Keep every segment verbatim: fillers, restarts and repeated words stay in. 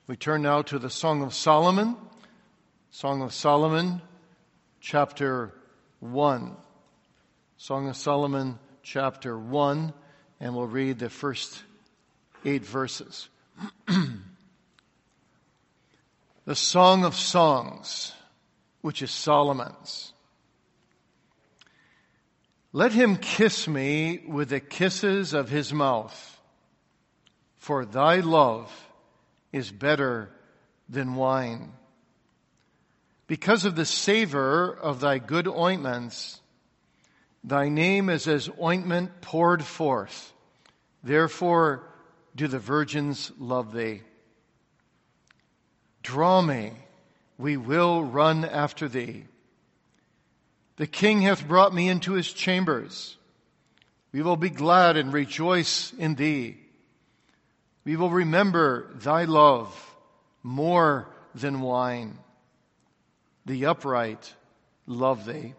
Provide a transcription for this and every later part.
We turn now to the Song of Solomon, Song of Solomon, chapter one. Song of Solomon, chapter one, and we'll read the first eight verses. The Song of Songs, which is Solomon's. Let him kiss me with the kisses of his mouth, for thy love is better than wine. Because of the savor of thy good ointments, thy name is as ointment poured forth. Therefore do the virgins love thee. Draw me, we will run after thee. The king hath brought me into his chambers. We will be glad and rejoice in thee. We will remember thy love more than wine. The upright love thee.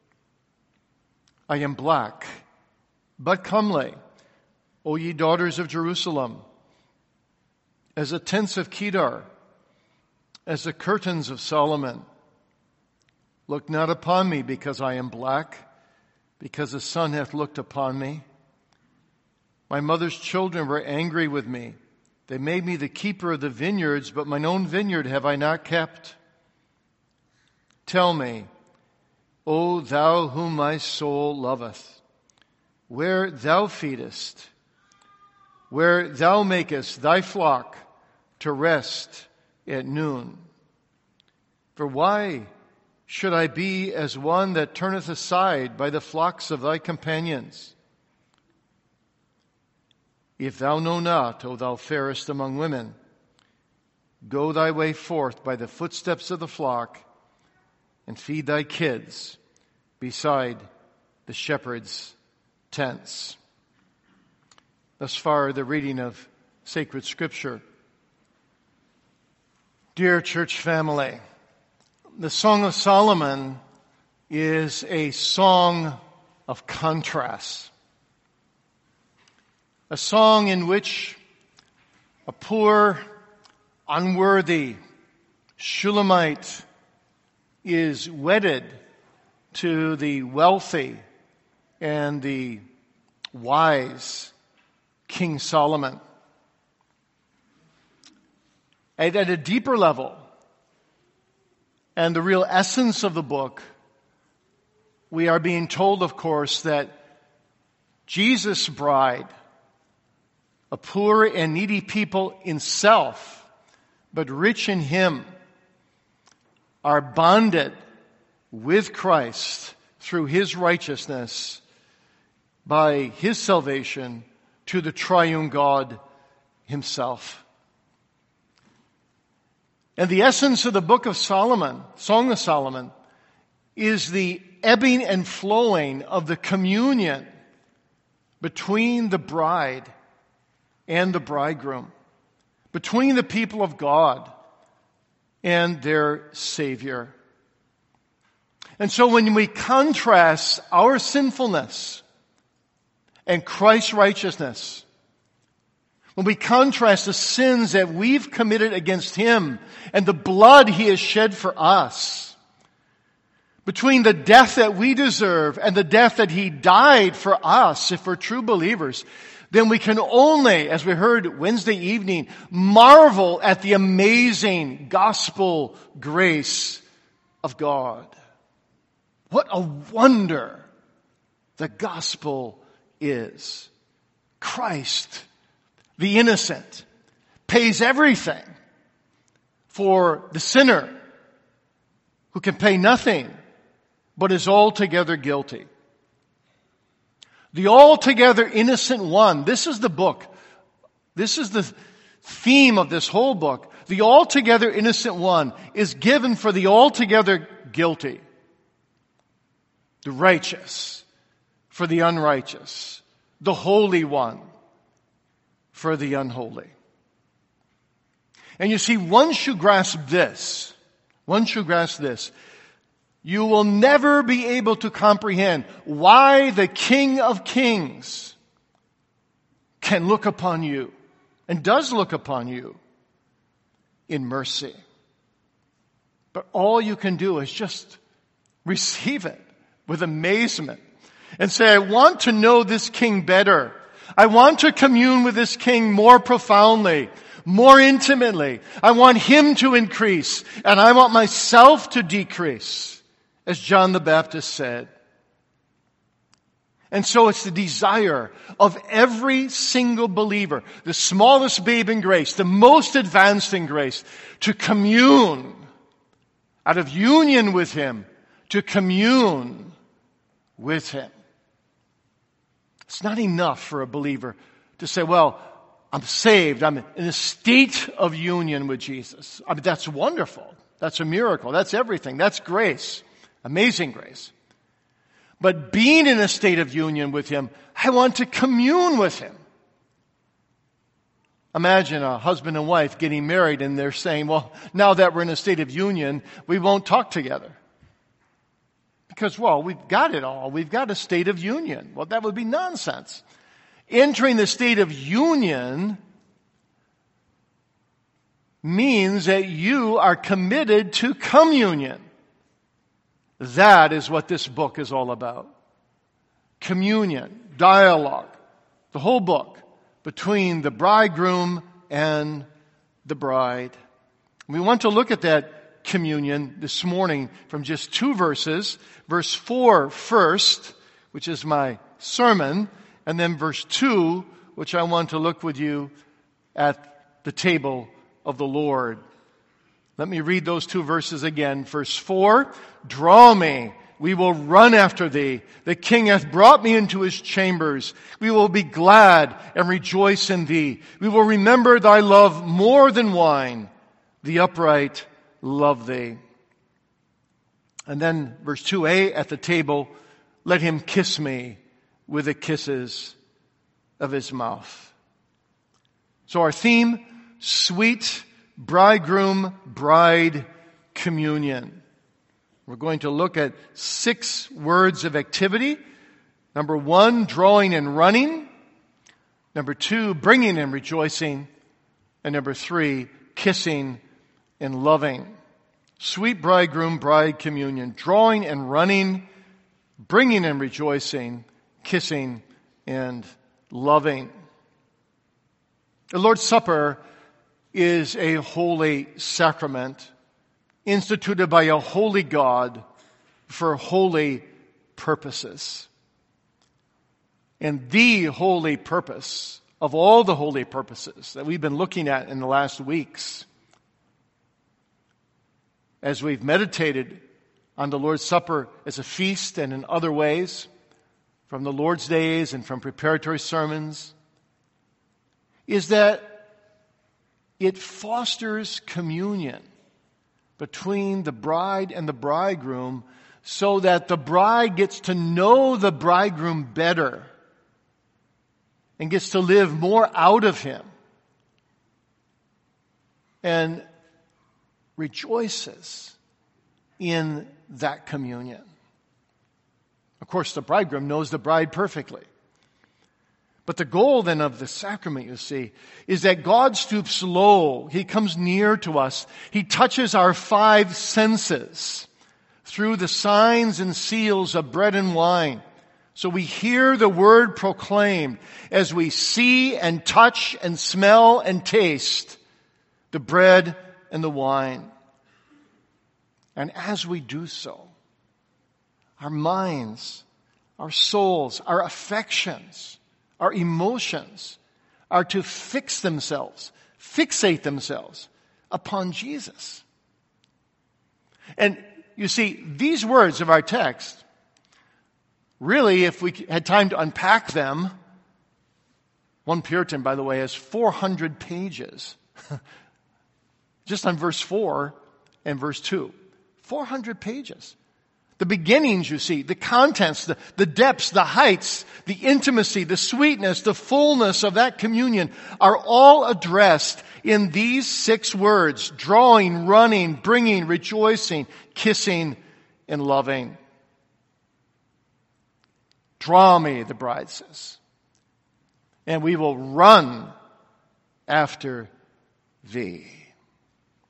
I am black, but comely, O ye daughters of Jerusalem, as the tents of Kedar, as the curtains of Solomon. Look not upon me because I am black, because the sun hath looked upon me. My mother's children were angry with me. They made me the keeper of the vineyards, but mine own vineyard have I not kept. Tell me, O thou whom my soul loveth, where thou feedest, where thou makest thy flock to rest at noon. For why should I be as one that turneth aside by the flocks of thy companions? If thou know not, O thou fairest among women, go thy way forth by the footsteps of the flock, and feed thy kids beside the shepherd's tents. Thus far, the reading of sacred Scripture. Dear church family, the Song of Solomon is a song of contrast. A song in which a poor, unworthy Shulamite is wedded to the wealthy and the wise King Solomon. And at a deeper level, and the real essence of the book, we are being told, of course, that Jesus' bride, a poor and needy people in self, but rich in Him, are bonded with Christ through His righteousness by His salvation to the triune God Himself. And the essence of the book of Solomon, Song of Solomon, is the ebbing and flowing of the communion between the bride and the bridegroom, between the people of God and their Savior. And so when we contrast our sinfulness and Christ's righteousness, when we contrast the sins that we've committed against Him and the blood He has shed for us, between the death that we deserve and the death that He died for us, if we're true believers, then we can only, as we heard Wednesday evening, marvel at the amazing gospel grace of God. What a wonder the gospel is. Christ, the innocent, pays everything for the sinner who can pay nothing but is altogether guilty. The altogether innocent one, this is the book. This is the theme of this whole book. The altogether innocent one is given for the altogether guilty. The righteous for the unrighteous. The Holy One for the unholy. And you see, once you grasp this, once you grasp this, you will never be able to comprehend why the King of Kings can look upon you and does look upon you in mercy. But all you can do is just receive it with amazement and say, I want to know this King better. I want to commune with this King more profoundly, more intimately. I want Him to increase, and I want myself to decrease, as John the Baptist said. And so it's the desire of every single believer, the smallest babe in grace, the most advanced in grace, to commune, out of union with Him, to commune with Him. It's not enough for a believer to say, well, I'm saved. I'm in a state of union with Jesus. I mean, that's wonderful. That's a miracle. That's everything. That's grace. Amazing grace. But being in a state of union with Him, I want to commune with Him. Imagine a husband and wife getting married and they're saying, well, now that we're in a state of union, we won't talk together. Because, well, we've got it all. We've got a state of union. Well, that would be nonsense. Entering the state of union means that you are committed to communion. That is what this book is all about. Communion, dialogue, the whole book between the bridegroom and the bride. We want to look at that communion this morning from just two verses. Verse four first, which is my sermon, and then verse two, which I want to look with you at the table of the Lord. Let me read those two verses again. Verse four, draw me, we will run after thee. The King hath brought me into his chambers. We will be glad and rejoice in thee. We will remember thy love more than wine. The upright love thee. And then verse two a, at the table, let him kiss me with the kisses of his mouth. So our theme, sweet bridegroom, bride communion. We're going to look at six words of activity. Number one, drawing and running. Number two, bringing and rejoicing. And number three, kissing and loving. Sweet bridegroom, bride communion. Drawing and running, bringing and rejoicing, kissing and loving. The Lord's Supper is a holy sacrament instituted by a holy God for holy purposes. And the holy purpose of all the holy purposes that we've been looking at in the last weeks, as we've meditated on the Lord's Supper as a feast and in other ways, from the Lord's days and from preparatory sermons, is that it fosters communion between the bride and the bridegroom so that the bride gets to know the bridegroom better and gets to live more out of him and rejoices in that communion. Of course, the bridegroom knows the bride perfectly. But the goal then of the sacrament, you see, is that God stoops low. He comes near to us. He touches our five senses through the signs and seals of bread and wine. So we hear the word proclaimed as we see and touch and smell and taste the bread and the wine. And as we do so, our minds, our souls, our affections, our emotions are to fix themselves, fixate themselves upon Jesus. And you see, these words of our text, really, if we had time to unpack them, one Puritan, by the way, has four hundred pages just on verse four and verse two. four hundred pages. The beginnings, you see, the contents, the, the depths, the heights, the intimacy, the sweetness, the fullness of that communion are all addressed in these six words: drawing, running, bringing, rejoicing, kissing, and loving. Draw me, the bride says, and we will run after thee.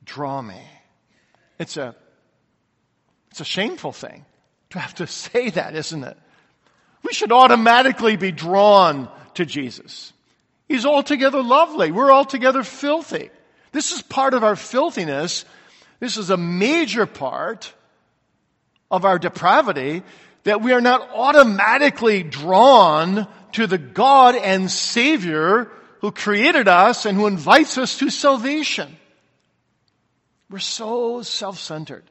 draw me. It's a, it's a shameful thing to have to say that, isn't it? We should automatically be drawn to Jesus. He's altogether lovely. We're altogether filthy. This is part of our filthiness. This is a major part of our depravity, that we are not automatically drawn to the God and Savior who created us and who invites us to salvation. We're so self-centered.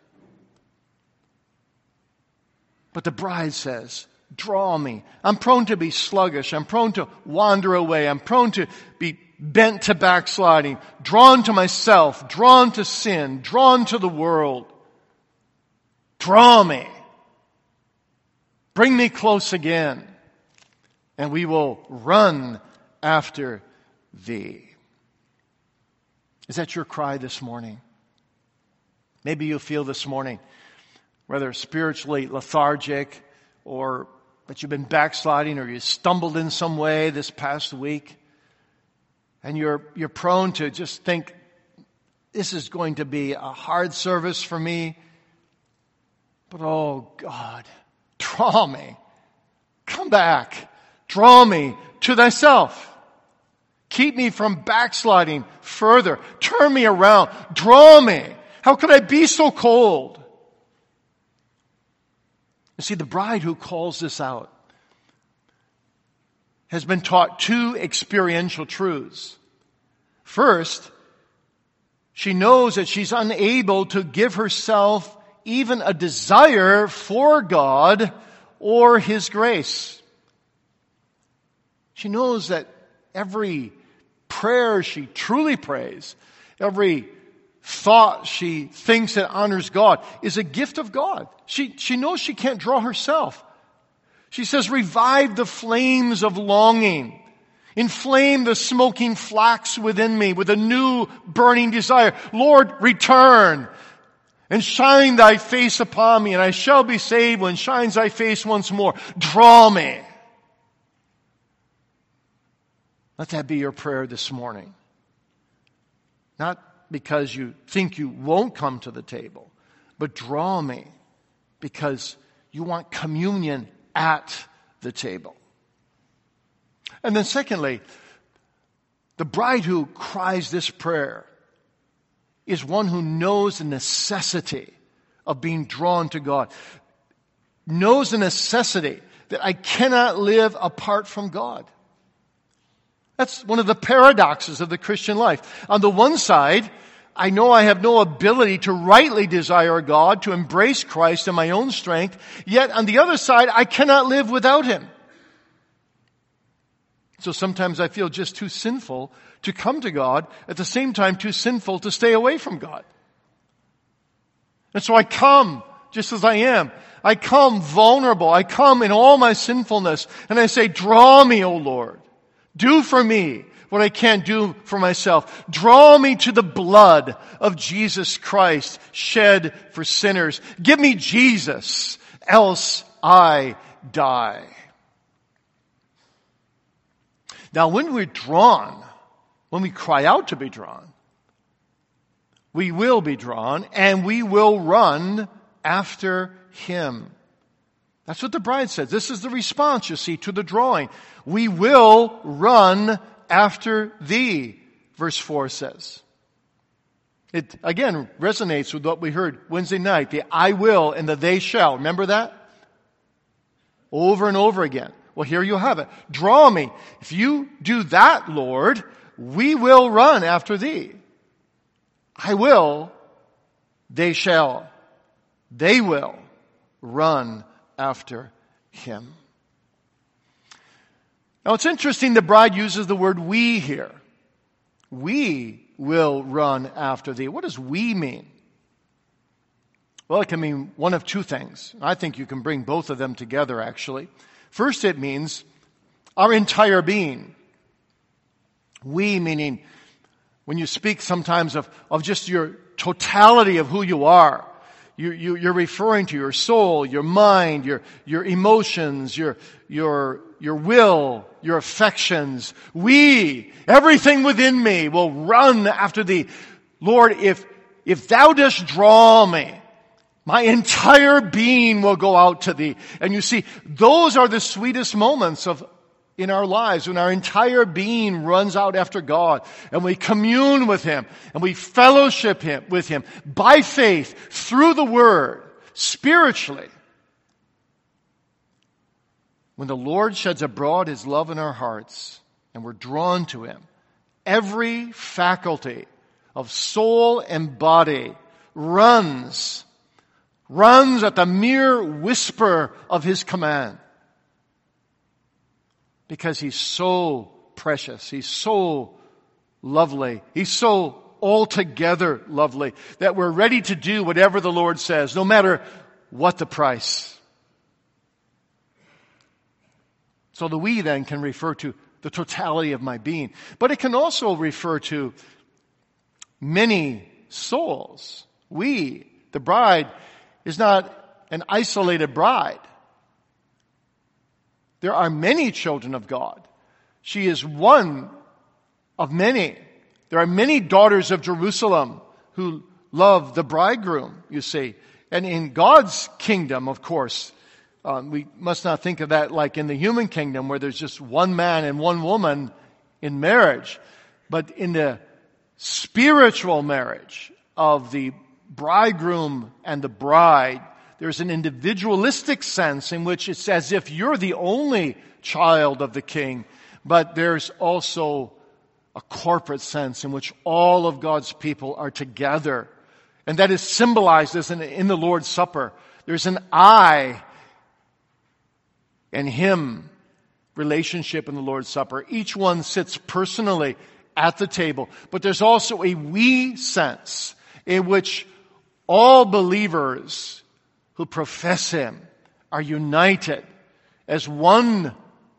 But the bride says, draw me. I'm prone to be sluggish. I'm prone to wander away. I'm prone to be bent to backsliding, drawn to myself, drawn to sin, drawn to the world. Draw me. Bring me close again, and we will run after thee. Is that your cry this morning? Maybe you feel this morning, whether spiritually lethargic, or that you've been backsliding, or you stumbled in some way this past week, and you're you're prone to just think, this is going to be a hard service for me. But oh God, draw me. Come back. Draw me to thyself. Keep me from backsliding further. Turn me around. Draw me. How could I be so cold? You see, the bride who calls this out has been taught two experiential truths. First, she knows that she's unable to give herself even a desire for God or His grace. She knows that every prayer she truly prays, every thought she thinks that honors God, is a gift of God. She, she knows she can't draw herself. She says, revive the flames of longing. Inflame the smoking flax within me with a new burning desire. Lord, return and shine thy face upon me, and I shall be saved when shines thy face once more. Draw me. Let that be your prayer this morning. Not because you think you won't come to the table, but draw me because you want communion at the table. And then secondly, the bride who cries this prayer is one who knows the necessity of being drawn to God. Knows the necessity that I cannot live apart from God. That's one of the paradoxes of the Christian life. On the one side, I know I have no ability to rightly desire God, to embrace Christ in my own strength. Yet on the other side, I cannot live without Him. So sometimes I feel just too sinful to come to God, at the same time too sinful to stay away from God. And so I come just as I am. I come vulnerable. I come in all my sinfulness. And I say, draw me, O Lord. Do for me what I can't do for myself. Draw me to the blood of Jesus Christ shed for sinners. Give me Jesus, else I die. Now, when we're drawn, when we cry out to be drawn, we will be drawn and we will run after Him. That's what the bride says. This is the response, you see, to the drawing. We will run after thee, verse four says. It, again, resonates with what we heard Wednesday night, the I will and the they shall. Remember that? Over and over again. Well, here you have it. Draw me. If you do that, Lord, we will run after thee. I will, they shall, they will run after Him. Now it's interesting the bride uses the word we here. We will run after thee. What does we mean? Well, it can mean one of two things. I think you can bring both of them together, actually. First, it means our entire being. We, meaning when you speak sometimes of, of just your totality of who you are. You, you, you're referring to your soul, your mind, your, your emotions, your, your, your will, your affections. We, everything within me will run after thee. Lord, if, If thou dost draw me, my entire being will go out to thee. And you see, those are the sweetest moments of in our lives when our entire being runs out after God and we commune with Him and we fellowship him, with Him by faith through the Word, spiritually. When the Lord sheds abroad His love in our hearts and we're drawn to Him, every faculty of soul and body runs, runs at the mere whisper of His command. Because He's so precious, He's so lovely, He's so altogether lovely that we're ready to do whatever the Lord says, no matter what the price. So the we then can refer to the totality of my being. But it can also refer to many souls. We, the bride, is not an isolated bride. There are many children of God. She is one of many. There are many daughters of Jerusalem who love the bridegroom, you see. And in God's kingdom, of course, um, we must not think of that like in the human kingdom where there's just one man and one woman in marriage. But in the spiritual marriage of the bridegroom and the bride, there's an individualistic sense in which it's as if you're the only child of the King, but there's also a corporate sense in which all of God's people are together. And that is symbolized as in, in the Lord's Supper. There's an I and Him relationship in the Lord's Supper. Each one sits personally at the table, but there's also a we sense in which all believers who profess Him are united as one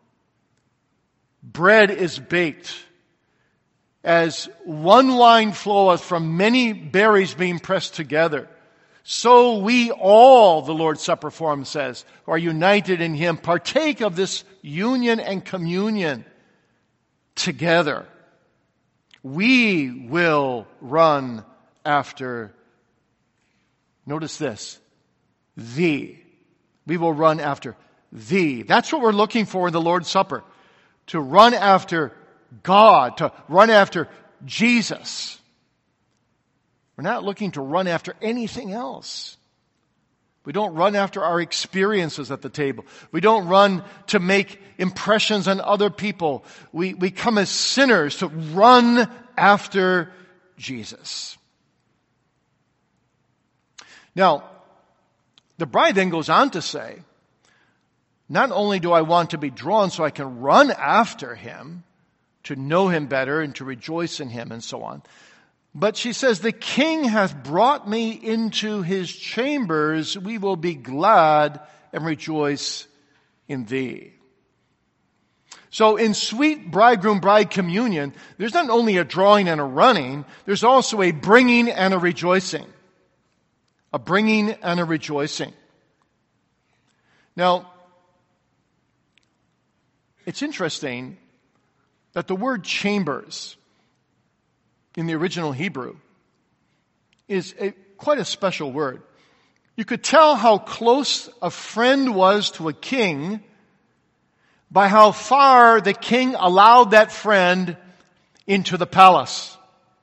bread is baked, as one wine floweth from many berries being pressed together. So we all, the Lord's Supper form says, who are united in Him, partake of this union and communion together. We will run after, notice this, Thee. We will run after Thee. That's what we're looking for in the Lord's Supper. To run after God, to run after Jesus. We're not looking to run after anything else. We don't run after our experiences at the table. We don't run to make impressions on other people. We, we come as sinners to run after Jesus. Now, the bride then goes on to say, not only do I want to be drawn so I can run after Him, to know Him better and to rejoice in Him and so on, but she says, the King hath brought me into His chambers. We will be glad and rejoice in Thee. So in sweet bridegroom-bride communion, there's not only a drawing and a running, there's also a bringing and a rejoicing. A bringing and a rejoicing. Now, it's interesting that the word chambers in the original Hebrew is a, quite a special word. You could tell how close a friend was to a king by how far the king allowed that friend into the palace.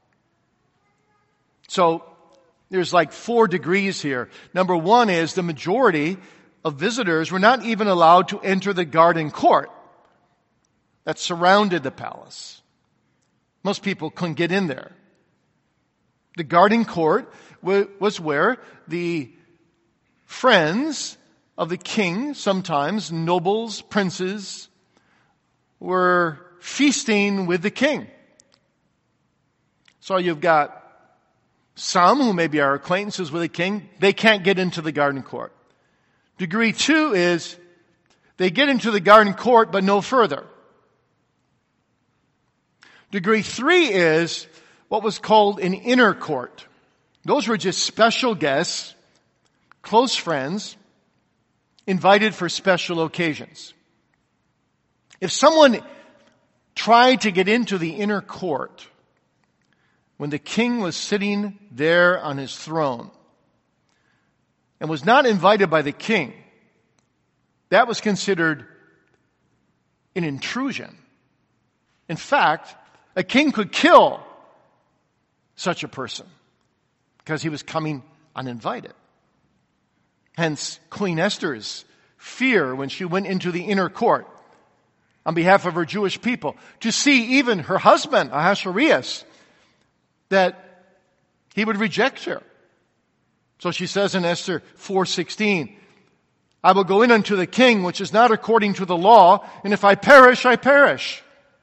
So, there's like four degrees here. Number one is the majority of visitors were not even allowed to enter the garden court that surrounded the palace. Most people couldn't get in there. The garden court was where the friends of the king, sometimes nobles, princes, were feasting with the king. So you've got some who maybe are acquaintances with the king, they can't get into the garden court. Degree two is they get into the garden court but no further. Degree three is what was called an inner court. Those were just special guests, close friends, invited for special occasions. If someone tried to get into the inner court, when the king was sitting there on his throne and was not invited by the king, that was considered an intrusion. In fact, a king could kill such a person because he was coming uninvited. Hence, Queen Esther's fear when she went into the inner court on behalf of her Jewish people to see even her husband, Ahasuerus, that he would reject her. So she says in Esther four sixteen, I will go in unto the king, which is not according to the law, and if I perish, I perish.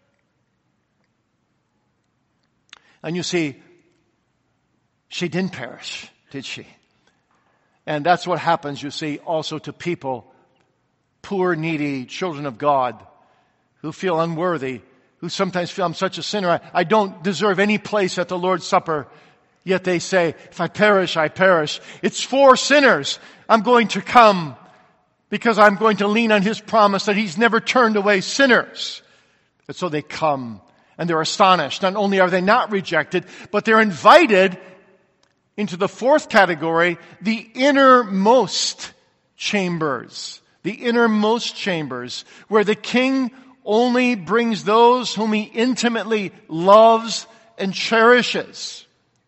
And you see, she didn't perish, did she? And that's what happens, you see, also to people, poor, needy children of God, who feel unworthy, who sometimes feel I'm such a sinner, I, I don't deserve any place at the Lord's Supper. Yet they say, if I perish, I perish. It's for sinners. I'm going to come because I'm going to lean on His promise that He's never turned away sinners. And so they come and they're astonished. Not only are they not rejected, but they're invited into the fourth category, the innermost chambers. The innermost chambers, where the king only brings those whom he intimately loves and cherishes.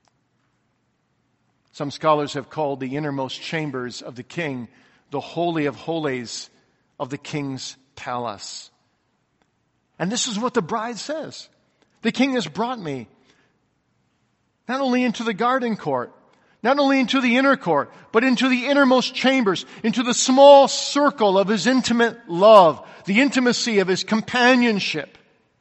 Some scholars have called the innermost chambers of the king the Holy of Holies of the king's palace. And this is what the bride says. The king has brought me not only into the garden court, not only into the inner court, but into the innermost chambers, into the small circle of his intimate love, the intimacy of his companionship.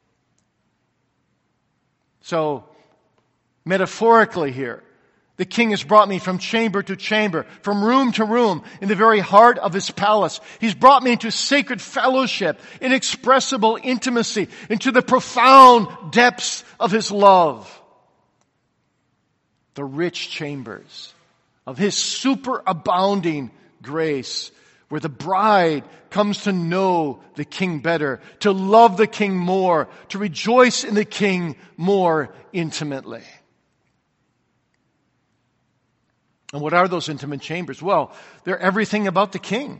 So, metaphorically here, the king has brought me from chamber to chamber, from room to room, in the very heart of his palace. He's brought me into sacred fellowship, inexpressible intimacy, into the profound depths of his love. The rich chambers of his superabounding grace, where the bride comes to know the king better, to love the king more, to rejoice in the king more intimately. And what are those intimate chambers? Well, they're everything about the king.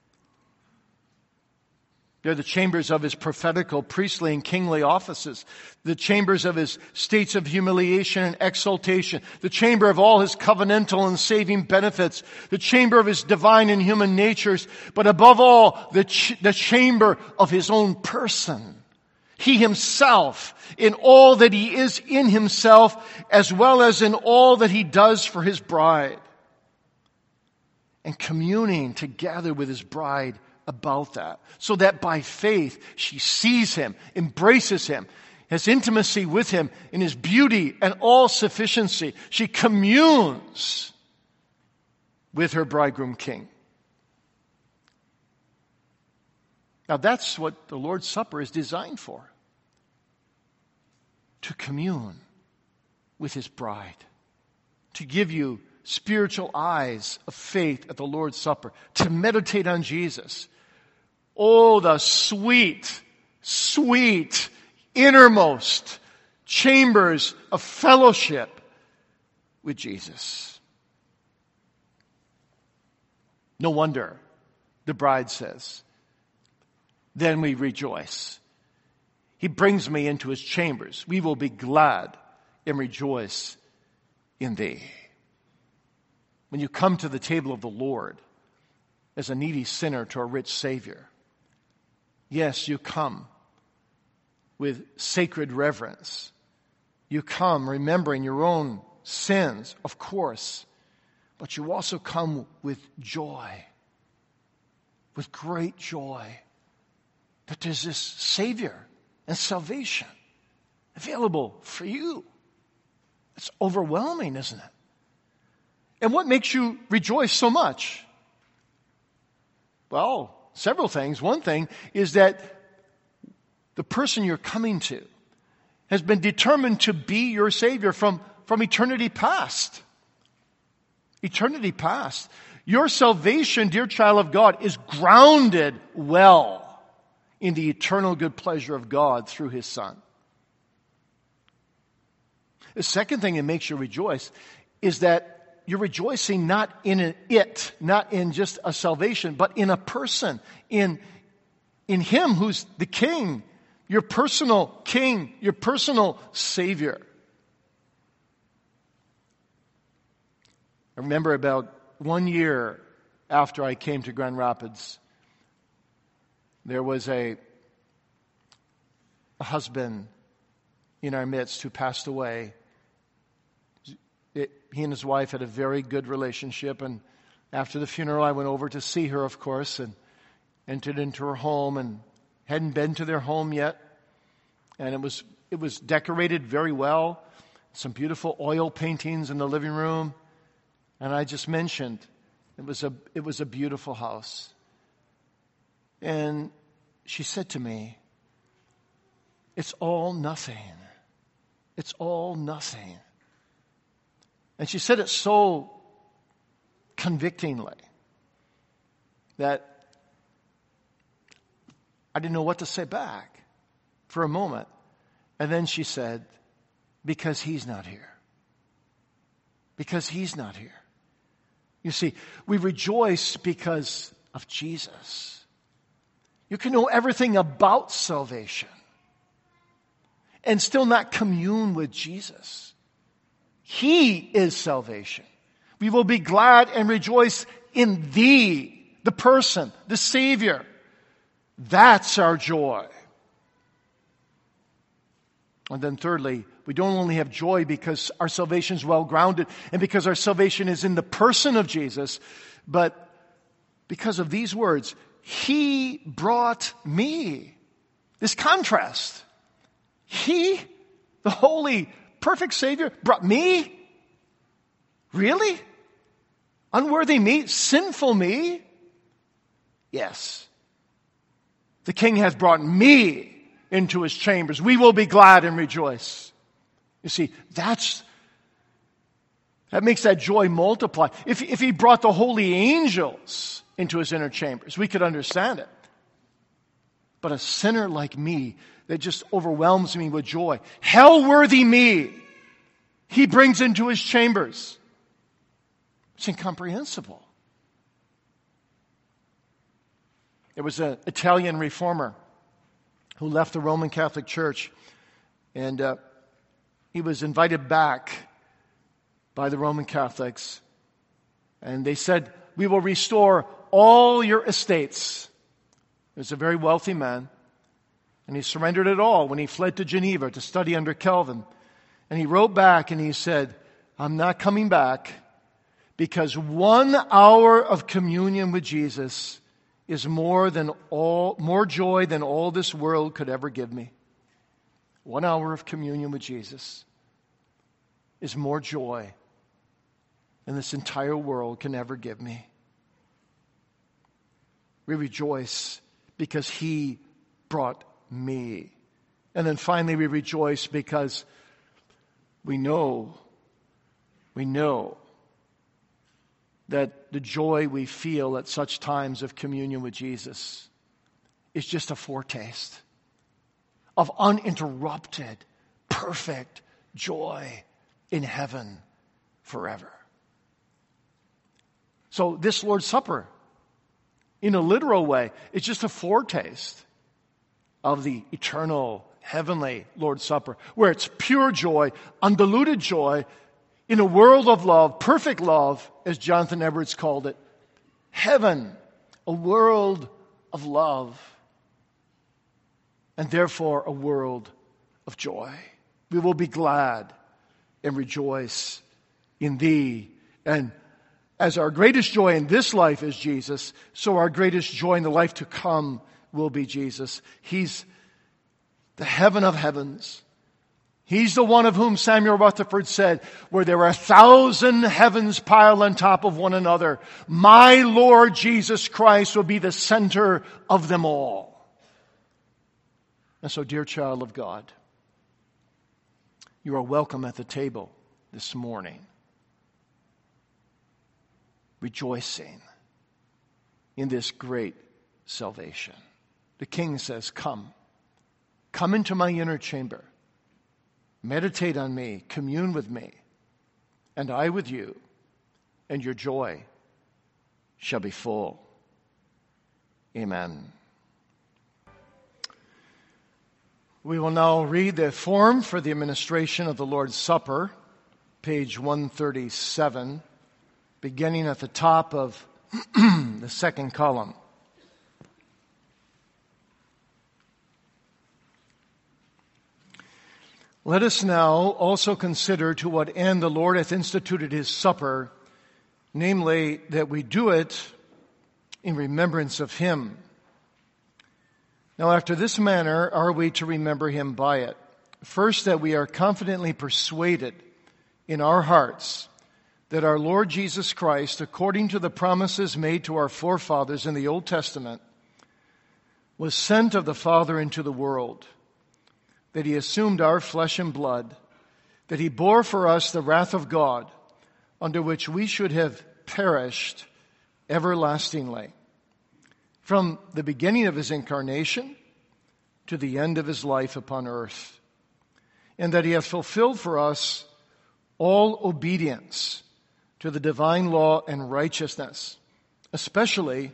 They're the chambers of his prophetical, priestly, and kingly offices. The chambers of his states of humiliation and exaltation. The chamber of all his covenantal and saving benefits. The chamber of his divine and human natures. But above all, the, ch- the chamber of his own person. He himself, in all that he is in himself, as well as in all that he does for his bride. And communing together with his bride about that, so that by faith she sees him, embraces him, has intimacy with him in his beauty and all sufficiency. She communes with her bridegroom king. Now that's what the Lord's Supper is designed for. To commune with his bride. To give you spiritual eyes of faith at the Lord's Supper. To meditate on Jesus. Oh, the sweet, sweet, innermost chambers of fellowship with Jesus. No wonder, the bride says, then we rejoice. He brings me into his chambers. We will be glad and rejoice in thee. When you come to the table of the Lord as a needy sinner to a rich Savior, yes, you come with sacred reverence. You come remembering your own sins, of course, but you also come with joy, with great joy, that there's this Savior and salvation available for you. It's overwhelming, isn't it? And what makes you rejoice so much? Well, several things. One thing is that the person you're coming to has been determined to be your Savior from, from eternity past. Eternity past. Your salvation, dear child of God, is grounded well in the eternal good pleasure of God through his Son. The second thing that makes you rejoice is that you're rejoicing not in an it, not in just a salvation, but in a person, in, in Him who's the King, your personal King, your personal Savior. I remember about one year after I came to Grand Rapids, there was a, a husband in our midst who passed away. It, he and his wife had a very good relationship, and after the funeral I went over to see her, of course, and entered into her home, and hadn't been to their home yet. And it was it was decorated very well, some beautiful oil paintings in the living room. And I just mentioned it was a it was a beautiful house. And she said to me, "It's all nothing. It's all nothing." And she said it so convictingly that I didn't know what to say back for a moment. And then she said, "Because He's not here. Because He's not here." You see, we rejoice because of Jesus. You can know everything about salvation and still not commune with Jesus. He is salvation. We will be glad and rejoice in Thee, the person, the Savior. That's our joy. And then thirdly, we don't only have joy because our salvation is well grounded and because our salvation is in the person of Jesus, but because of these words, He brought me. This contrast. He, the holy, perfect Savior, brought me? Really? Unworthy me? Sinful me? Yes. The King has brought me into His chambers. We will be glad and rejoice. You see, that's, that makes that joy multiply. If, if He brought the holy angels into His inner chambers, we could understand it. But a sinner like me, that just overwhelms me with joy. Hell-worthy me, He brings into His chambers. It's incomprehensible. There was an Italian reformer who left the Roman Catholic Church, and uh, he was invited back by the Roman Catholics, and they said, "We will restore all your estates." He was a very wealthy man, and he surrendered it all when he fled to Geneva to study under Calvin. And he wrote back and he said, "I'm not coming back because one hour of communion with Jesus is more than all, more joy than all this world could ever give me." One hour of communion with Jesus is more joy than this entire world can ever give me. We rejoice because He brought me. And then finally we rejoice because we know, we know that the joy we feel at such times of communion with Jesus is just a foretaste of uninterrupted, perfect joy in heaven forever. So this Lord's Supper, in a literal way, it's just a foretaste of the eternal, heavenly Lord's Supper, where it's pure joy, undiluted joy, in a world of love, perfect love, as Jonathan Edwards called it. Heaven, a world of love, and therefore a world of joy. We will be glad and rejoice in Thee. And as our greatest joy in this life is Jesus, so our greatest joy in the life to come will be Jesus. He's the heaven of heavens. He's the one of whom Samuel Rutherford said, "Where there are a thousand heavens piled on top of one another, my Lord Jesus Christ will be the center of them all." And so, dear child of God, you are welcome at the table this morning, rejoicing in this great salvation. The King says, "Come, come into my inner chamber. Meditate on me, commune with me, and I with you, and your joy shall be full. Amen. We will now read the form for the administration of the Lord's Supper, page one thirty-seven, beginning at the top of the second column. Let us now also consider to what end the Lord hath instituted his supper, namely, that we do it in remembrance of him. Now, after this manner are we to remember him by it. First, that we are confidently persuaded in our hearts that our Lord Jesus Christ, according to the promises made to our forefathers in the Old Testament, was sent of the Father into the world, that he assumed our flesh and blood, that he bore for us the wrath of God, under which we should have perished everlastingly, from the beginning of his incarnation to the end of his life upon earth, and that he hath fulfilled for us all obedience to the divine law and righteousness, especially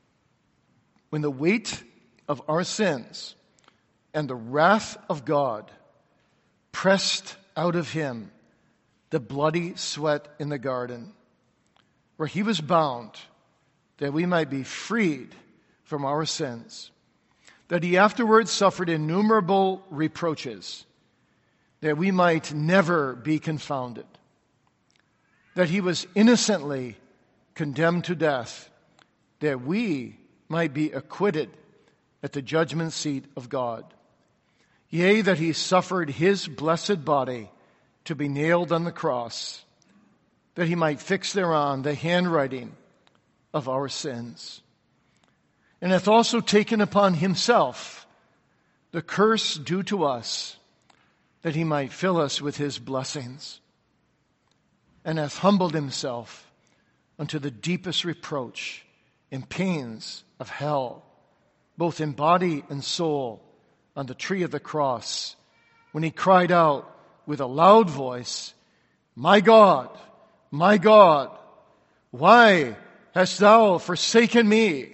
when the weight of our sins and the wrath of God pressed out of him the bloody sweat in the garden, where he was bound that we might be freed from our sins, that he afterwards suffered innumerable reproaches, that we might never be confounded, that he was innocently condemned to death, that we might be acquitted at the judgment seat of God. Yea, that he suffered his blessed body to be nailed on the cross, that he might fix thereon the handwriting of our sins, and hath also taken upon himself the curse due to us, that he might fill us with his blessings, and hath humbled himself unto the deepest reproach and pains of hell, both in body and soul, on the tree of the cross, when he cried out with a loud voice, My God, my God, why hast thou forsaken me?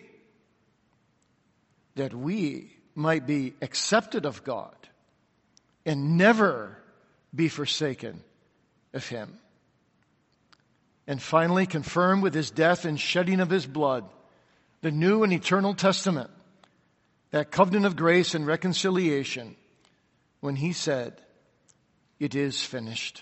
That we might be accepted of God and never be forsaken of him. And finally, confirmed with his death and shedding of his blood, the new and eternal testament, that covenant of grace and reconciliation, when he said, It is finished.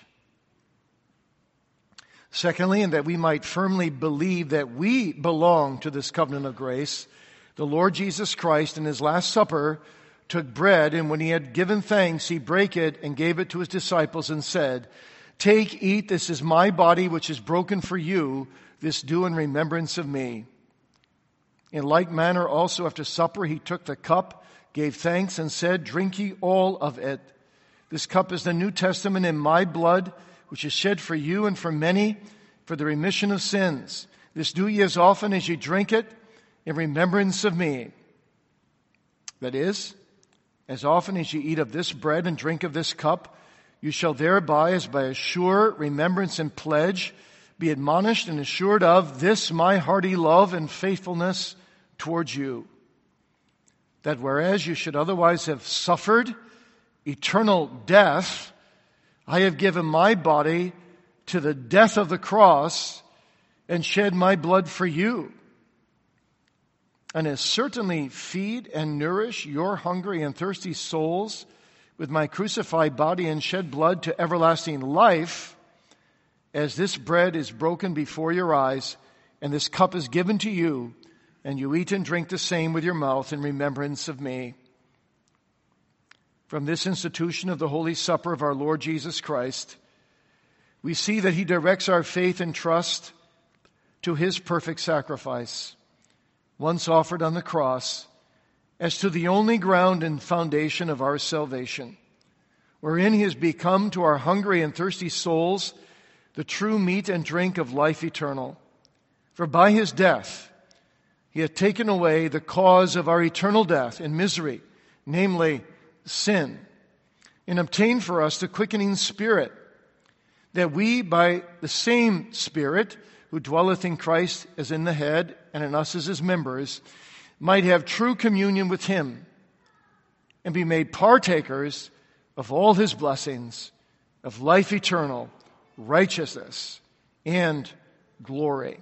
Secondly, and that we might firmly believe that we belong to this covenant of grace, the Lord Jesus Christ in his Last Supper took bread, and when he had given thanks, he brake it and gave it to his disciples and said, Take, eat, this is my body which is broken for you. This do in remembrance of me. In like manner also after supper he took the cup, gave thanks, and said, Drink ye all of it. This cup is the New Testament in my blood, which is shed for you and for many for the remission of sins. This do ye as often as ye drink it in remembrance of me. That is, as often as ye eat of this bread and drink of this cup, you shall thereby, as by a sure remembrance and pledge, be admonished and assured of this my hearty love and faithfulness towards you. That whereas you should otherwise have suffered eternal death, I have given my body to the death of the cross and shed my blood for you, and has certainly feed and nourish your hungry and thirsty souls with my crucified body and shed blood to everlasting life, as this bread is broken before your eyes, and this cup is given to you, and you eat and drink the same with your mouth in remembrance of me. From this institution of the Holy Supper of our Lord Jesus Christ, we see that he directs our faith and trust to his perfect sacrifice, once offered on the cross, as to the only ground and foundation of our salvation, wherein he has become to our hungry and thirsty souls the true meat and drink of life eternal. For by his death he had taken away the cause of our eternal death and misery, namely sin, and obtain for us the quickening Spirit, that we by the same Spirit who dwelleth in Christ as in the head and in us as his members, might have true communion with him and be made partakers of all his blessings of life eternal, righteousness, and glory.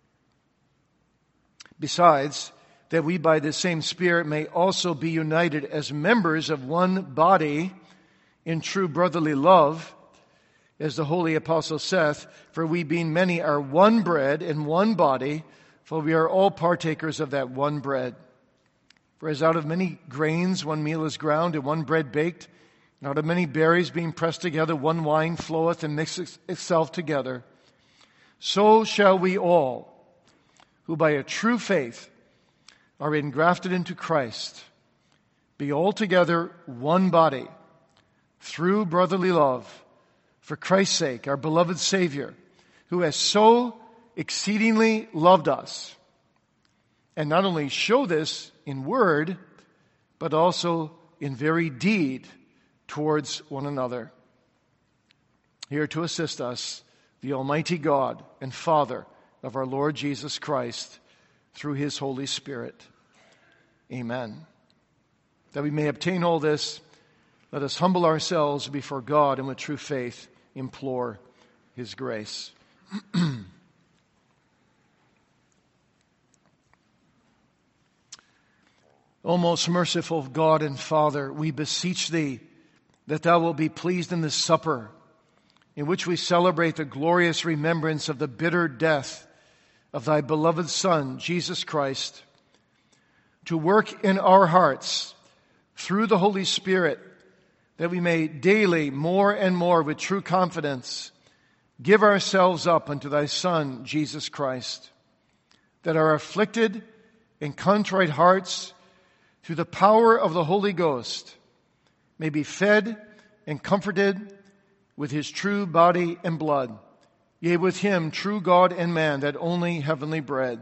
Besides, that we by the same Spirit may also be united as members of one body in true brotherly love, as the holy apostle saith, for we being many are one bread and one body, for we are all partakers of that one bread. For as out of many grains one meal is ground and one bread baked, and out of many berries being pressed together one wine floweth and mixeth itself together, so shall we all, who by a true faith are engrafted into Christ, be altogether one body, through brotherly love, for Christ's sake, our beloved Savior, who has so exceedingly loved us, and not only show this in word, but also in very deed towards one another. Here to assist us, the Almighty God and Father of our Lord Jesus Christ, through his Holy Spirit. Amen. That we may obtain all this, let us humble ourselves before God and with true faith implore his grace. O most merciful God and Father, we beseech thee that thou wilt be pleased in this supper in which we celebrate the glorious remembrance of the bitter death of thy beloved Son, Jesus Christ, to work in our hearts through the Holy Spirit, that we may daily, more and more, with true confidence, give ourselves up unto thy Son, Jesus Christ, that our afflicted and contrite hearts, through the power of the Holy Ghost, may be fed and comforted with his true body and blood, yea, with him, true God and man, that only heavenly bread,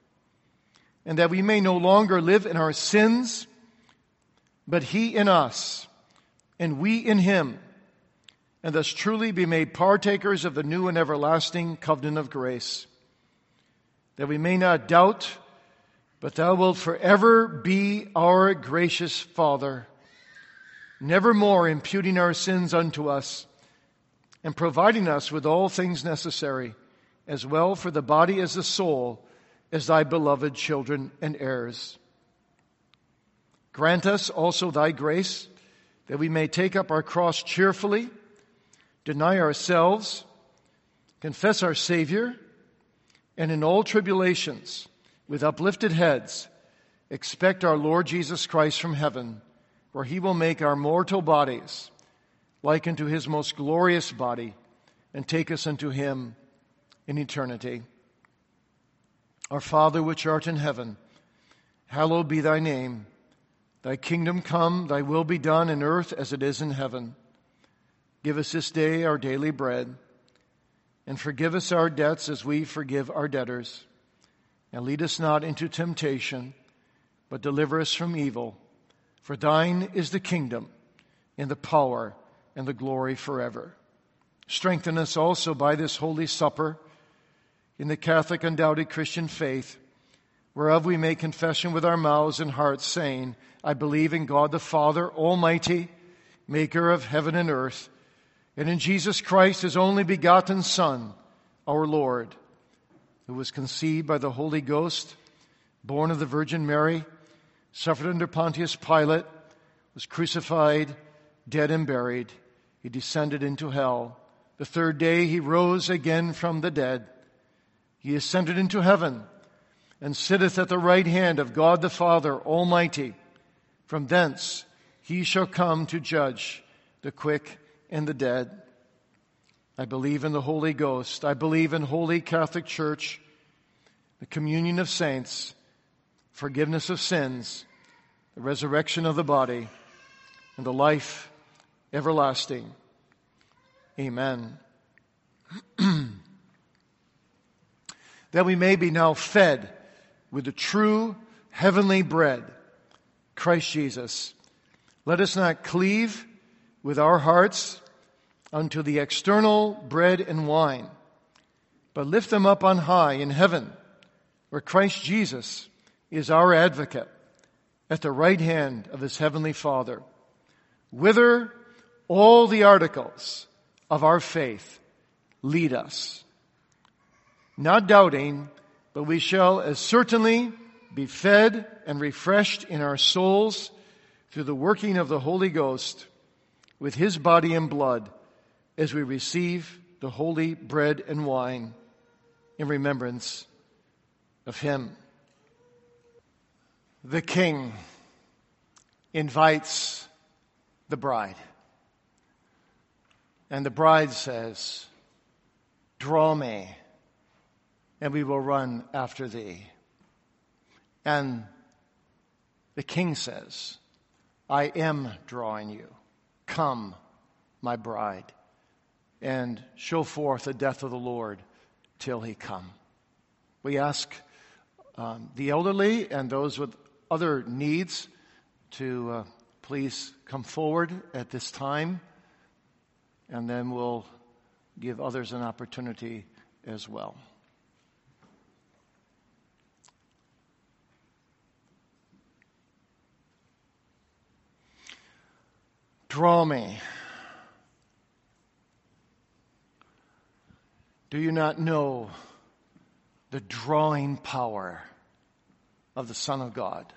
and that we may no longer live in our sins, but he in us, and we in him, and thus truly be made partakers of the new and everlasting covenant of grace, that we may not doubt, but thou wilt forever be our gracious Father, nevermore imputing our sins unto us, and providing us with all things necessary, as well for the body as the soul, as thy beloved children and heirs. Grant us also thy grace, that we may take up our cross cheerfully, deny ourselves, confess our Savior, and in all tribulations, with uplifted heads, expect our Lord Jesus Christ from heaven, where he will make our mortal bodies like unto his most glorious body, and take us unto him in eternity. Our Father which art in heaven, hallowed be thy name. Thy kingdom come, thy will be done in earth as it is in heaven. Give us this day our daily bread, and forgive us our debts as we forgive our debtors. And lead us not into temptation, but deliver us from evil. For thine is the kingdom, and the power, and the glory forever. Strengthen us also by this holy supper in the Catholic undoubted Christian faith, whereof we make confession with our mouths and hearts, saying, I believe in God the Father Almighty, maker of heaven and earth, and in Jesus Christ, his only begotten Son, our Lord, who was conceived by the Holy Ghost, born of the Virgin Mary, suffered under Pontius Pilate, was crucified, dead and buried. He descended into hell. The third day he rose again from the dead. He ascended into heaven and sitteth at the right hand of God the Father Almighty. From thence he shall come to judge the quick and the dead. I believe in the Holy Ghost. I believe in Holy Catholic Church, the communion of saints, forgiveness of sins, the resurrection of the body, and the life everlasting. Amen. That we may be now fed with the true heavenly bread, Christ Jesus. Let us not cleave with our hearts unto the external bread and wine, but lift them up on high in heaven, where Christ Jesus is our advocate at the right hand of his heavenly Father, whither all the articles of our faith lead us. Not doubting, but we shall as certainly be fed and refreshed in our souls through the working of the Holy Ghost with his body and blood as we receive the holy bread and wine in remembrance of him. The King invites the bride. And the bride says, "Draw me, and we will run after thee." And the King says, "I am drawing you. Come, my bride, and show forth the death of the Lord till he come." We ask um, the elderly and those with other needs to uh, please come forward at this time, and then we'll give others an opportunity as well. Draw me. Do you not know the drawing power of the Son of God,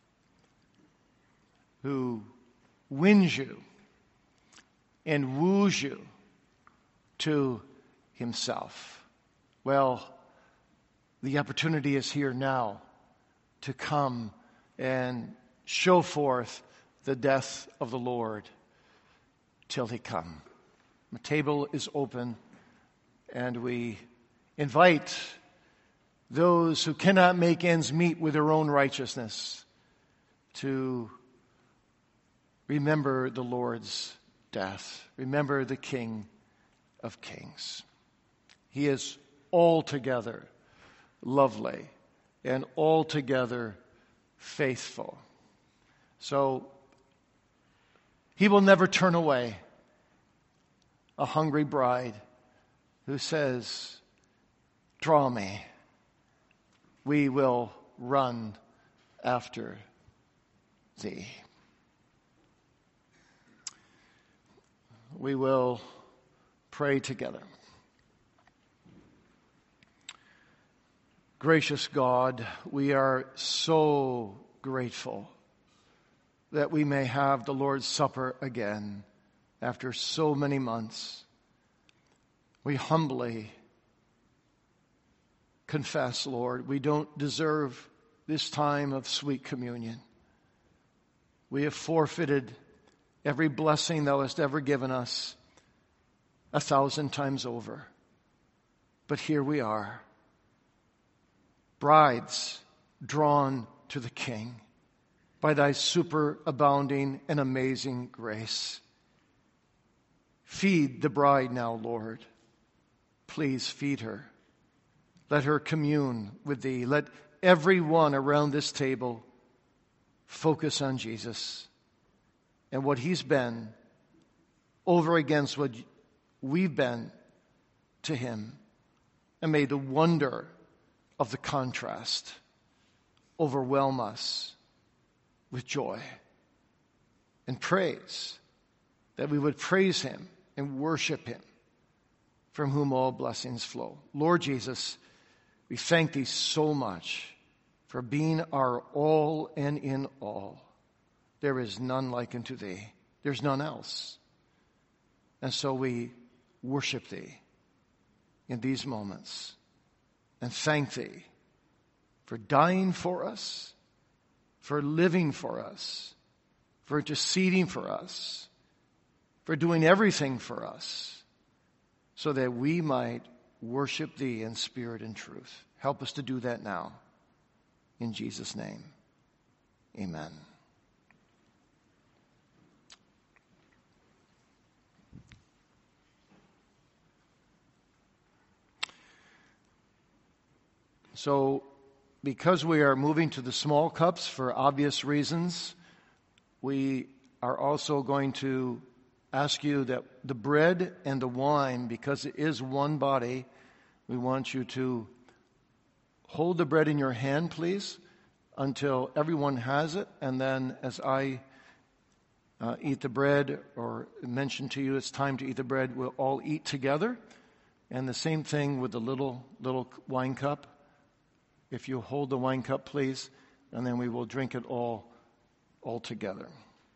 who wins you and woos you to himself? Well, the opportunity is here now to come and show forth the death of the Lord till he come. The table is open, and we invite those who cannot make ends meet with their own righteousness to remember the Lord's death. Remember the King of Kings. He is altogether lovely and altogether faithful. So he will never turn away a hungry bride who says, "Draw me." We will run after thee. We will pray together. Gracious God, we are so grateful that we may have the Lord's Supper again after so many months. We humbly confess, Lord, we don't deserve this time of sweet communion. We have forfeited every blessing thou hast ever given us a thousand times over. But here we are, brides drawn to the King by thy superabounding and amazing grace. Feed the bride now, Lord. Please feed her. Let her commune with thee. Let everyone around this table focus on Jesus and what he's been over against what we've been to him. And may the wonder of the contrast overwhelm us with joy and praise, that we would praise him and worship him, from whom all blessings flow. Lord Jesus, we thank thee so much for being our all and in all. There is none like unto thee. There's none else. And so we worship thee in these moments and thank thee for dying for us, for living for us, for interceding for us, for doing everything for us, so that we might worship thee in spirit and truth. Help us to do that now. In Jesus' name, amen. So, because we are moving to the small cups for obvious reasons, we are also going to ask you that the bread and the wine, because it is one body, we want you to hold the bread in your hand, please, until everyone has it. And then as I uh, eat the bread or mention to you it's time to eat the bread, we'll all eat together. And the same thing with the little, little wine cup. If you hold the wine cup, please, and then we will drink it all, all together.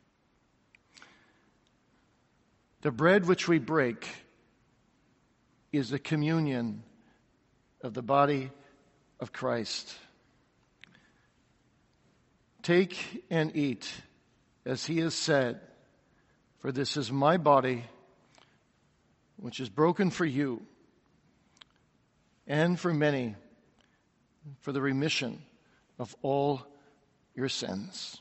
The bread which we break is the communion of the body of Christ. Take and eat, as he has said, for this is my body, which is broken for you and for many, for the remission of all your sins.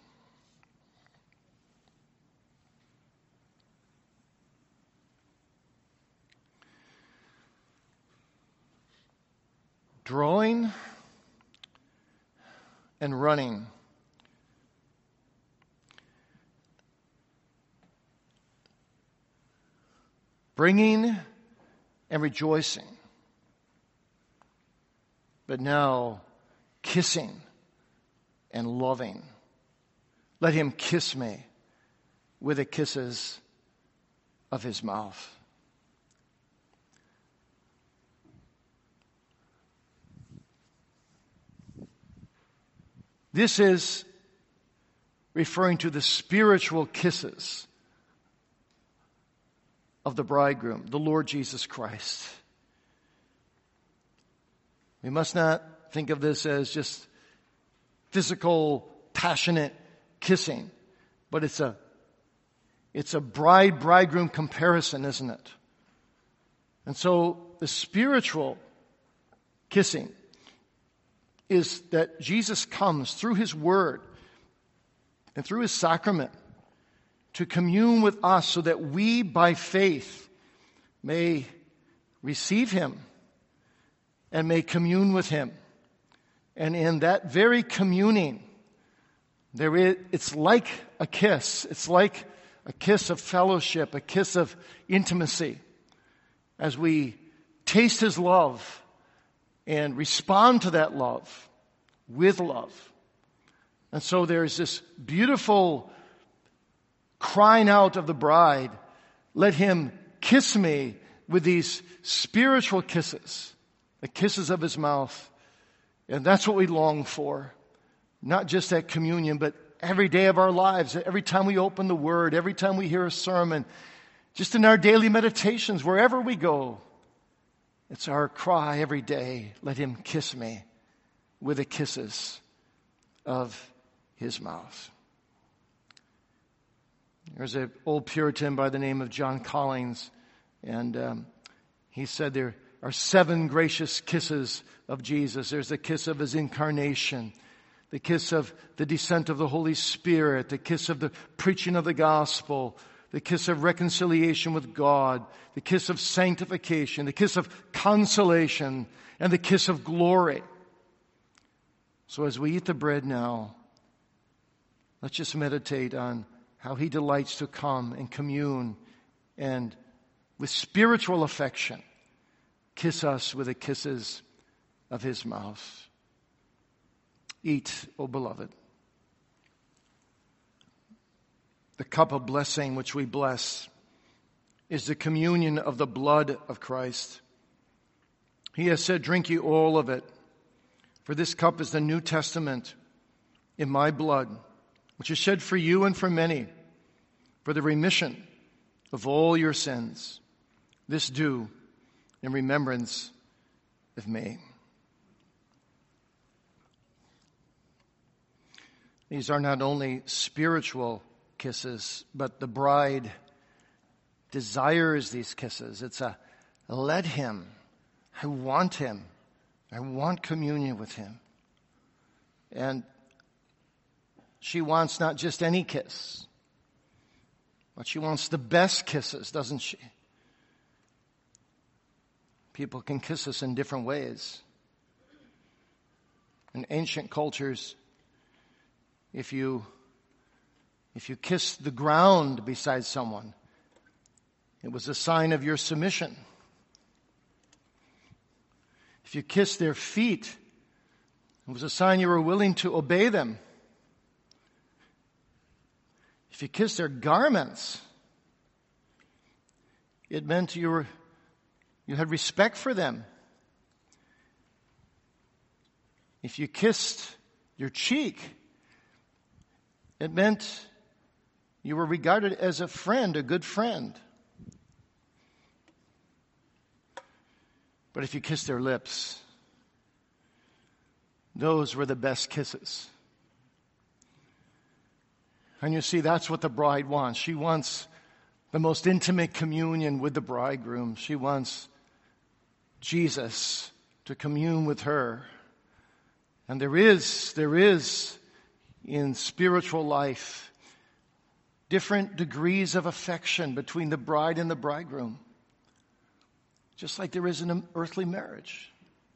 Drawing and running. Bringing and rejoicing. But now kissing and loving. Let him kiss me with the kisses of his mouth. This is referring to the spiritual kisses of the bridegroom, the Lord Jesus Christ. We must not think of this as just physical, passionate kissing, but it's a it's a bride-bridegroom comparison, isn't it? And so the spiritual kissing is that Jesus comes through his word and through his sacrament to commune with us so that we, by faith, may receive him and may commune with him. And in that very communing, there is, it's like a kiss. It's like a kiss of fellowship, a kiss of intimacy, as we taste his love and respond to that love with love. And so there's this beautiful crying out of the bride, let him kiss me with these spiritual kisses, the kisses of his mouth. And that's what we long for. Not just at communion, but every day of our lives, every time we open the word, every time we hear a sermon, just in our daily meditations, wherever we go. It's our cry every day, let him kiss me with the kisses of his mouth. There's an old Puritan by the name of John Collins, and um, he said there are seven gracious kisses of Jesus. There's the kiss of his incarnation, the kiss of the descent of the Holy Spirit, the kiss of the preaching of the gospel, the kiss of reconciliation with God, the kiss of sanctification, the kiss of consolation, and the kiss of glory. So as we eat the bread now, let's just meditate on how he delights to come and commune and with spiritual affection kiss us with the kisses of his mouth. Eat, O beloved. The cup of blessing which we bless is the communion of the blood of Christ. He has said, drink ye all of it, for this cup is the New Testament in my blood, which is shed for you and for many, for the remission of all your sins. This do in remembrance of me. These are not only spiritual kisses, but the bride desires these kisses. It's a let him. I want him. I want communion with him. And she wants not just any kiss, but she wants the best kisses, doesn't she? People can kiss us in different ways. In ancient cultures, if you if you kiss the ground beside someone, it was a sign of your submission. If you kissed their feet, it was a sign you were willing to obey them. If you kissed their garments, it meant you were you had respect for them. If you kissed your cheek, it meant you were regarded as a friend, a good friend. But if you kissed their lips, those were the best kisses. And you see, that's what the bride wants. She wants the most intimate communion with the bridegroom. She wants Jesus to commune with her. And there is, there is in spiritual life different degrees of affection between the bride and the bridegroom. Just like there is in an earthly marriage.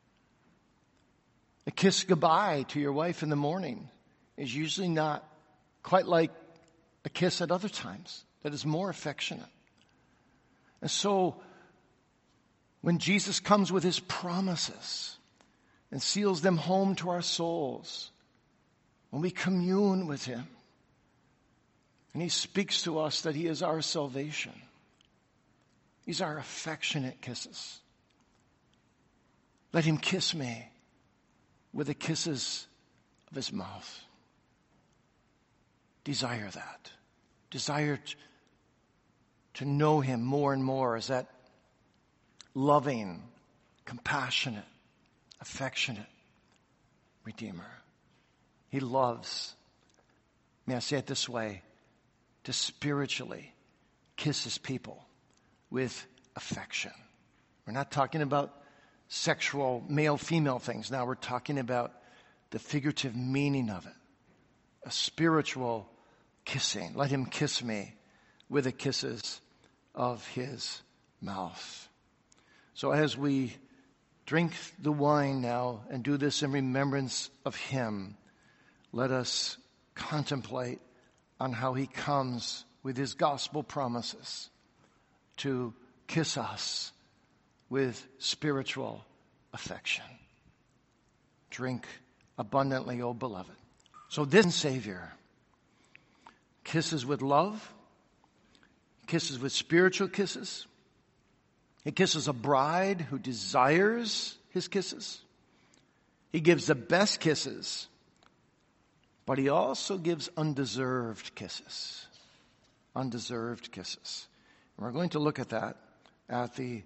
A kiss goodbye to your wife in the morning is usually not quite like a kiss at other times. That is more affectionate. And so, when Jesus comes with his promises and seals them home to our souls, when we commune with him, and he speaks to us that he is our salvation, these are affectionate kisses. Let him kiss me with the kisses of his mouth. Desire that. Desire to, to know him more and more as that loving, compassionate, affectionate Redeemer. He loves, may I say it this way, to spiritually kiss his people with affection. We're not talking about sexual male-female things. Now we're talking about the figurative meaning of it. A spiritual kissing. Let him kiss me with the kisses of his mouth. So as we drink the wine now and do this in remembrance of him, let us contemplate on how he comes with his gospel promises to kiss us with spiritual affection. Drink abundantly, O beloved. So this Savior kisses with love, kisses with spiritual kisses. He kisses a bride who desires his kisses. He gives the best kisses, but he also gives undeserved kisses. Undeserved kisses. And we're going to look at that at the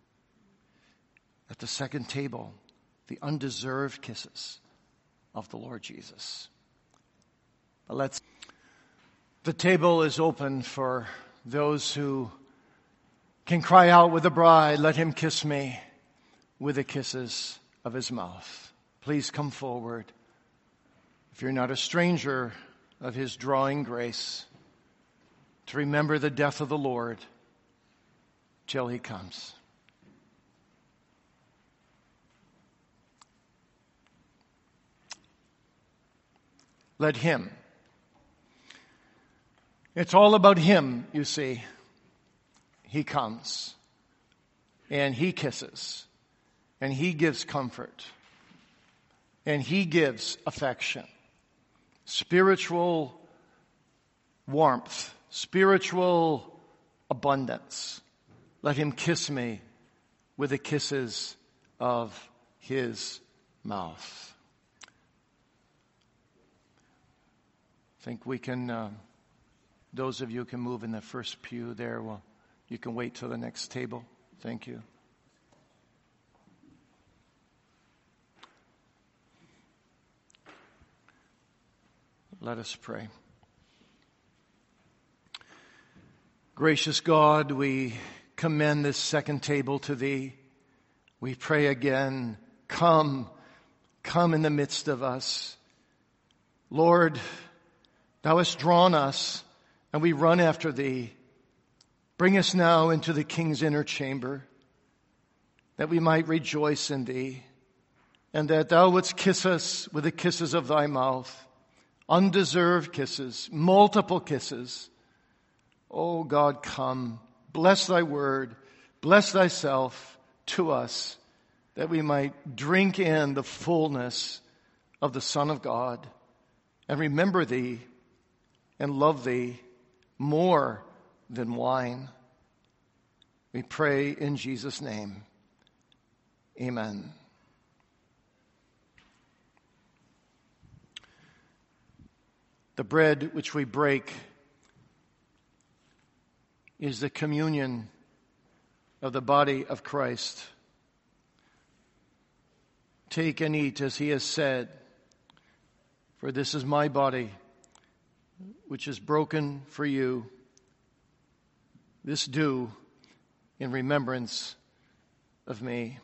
at the second table, the undeserved kisses of the Lord Jesus. But let's the table is open for those who can cry out with the bride, let him kiss me with the kisses of his mouth. Please come forward. If you're not a stranger of his drawing grace, to remember the death of the Lord till he comes. Let him. It's all about him, you see. He comes and he kisses and he gives comfort and he gives affection, spiritual warmth, spiritual abundance. Let him kiss me with the kisses of his mouth. I think we can, uh, those of you who can move in the first pew there, well, you can wait till the next table. Thank you. Let us pray. Gracious God, we commend this second table to thee. We pray again, come, come in the midst of us. Lord, thou hast drawn us, and we run after thee. Bring us now into the King's inner chamber, that we might rejoice in thee, and that thou wouldst kiss us with the kisses of thy mouth, undeserved kisses, multiple kisses. Oh God, come, Bless thy word. Bless thyself to us, that we might drink in the fullness of the Son of God and remember thee and love thee more than wine. We pray in Jesus' name. Amen. The bread which we break is the communion of the body of Christ. Take and eat as he has said, for this is my body, which is broken for you. This do in remembrance of me.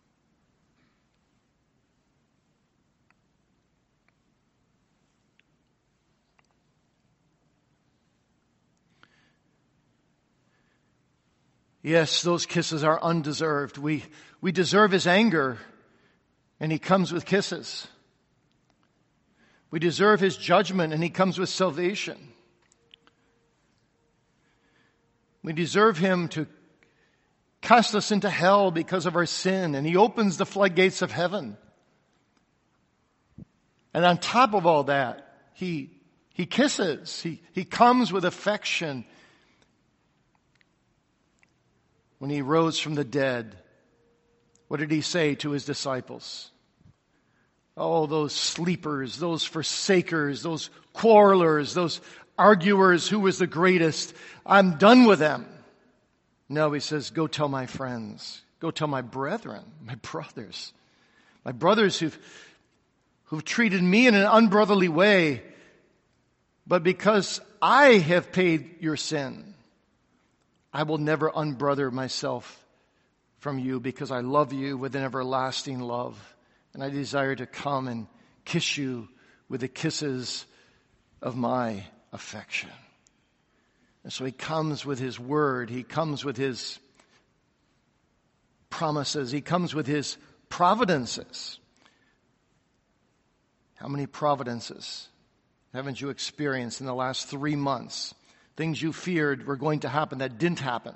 Yes, those kisses are undeserved. We, we deserve his anger, and he comes with kisses. We deserve his judgment, and he comes with salvation. We deserve him to cast us into hell because of our sin, and he opens the floodgates of heaven. And on top of all that, he, he kisses. He, he comes with affection. When he rose from the dead, what did he say to his disciples? Oh, those sleepers, those forsakers, those quarrelers, those arguers, who was the greatest? I'm done with them. No, he says, go tell my friends. Go tell my brethren, my brothers. My brothers who've, who've treated me in an unbrotherly way. But because I have paid your sin, I will never unbrother myself from you, because I love you with an everlasting love. And I desire to come and kiss you with the kisses of my affection. And so he comes with his word. He comes with his promises. He comes with his providences. How many providences haven't you experienced in the last three months? Things you feared were going to happen that didn't happen.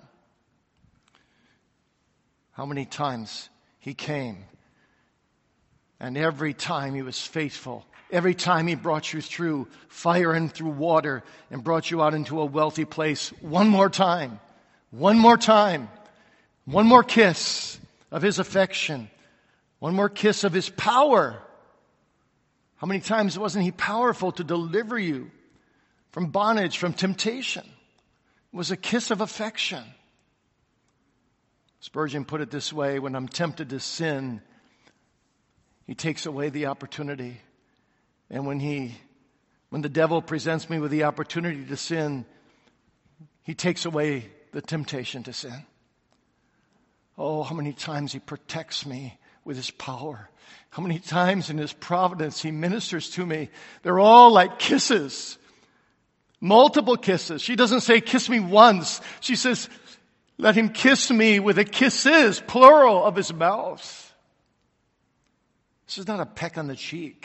How many times he came, and every time he was faithful. Every time he brought you through fire and through water and brought you out into a wealthy place. One more time. One more time. One more kiss of his affection. One more kiss of his power. How many times wasn't he powerful to deliver you from bondage, from temptation? It was a kiss of affection. Spurgeon put it this way: when I'm tempted to sin, he takes away the opportunity. And when he, when the devil presents me with the opportunity to sin, he takes away the temptation to sin. Oh, how many times he protects me with his power. How many times in his providence he ministers to me. They're all like kisses. Multiple kisses. She doesn't say, kiss me once. She says, let him kiss me with the kisses, plural, of his mouth. This is not a peck on the cheek.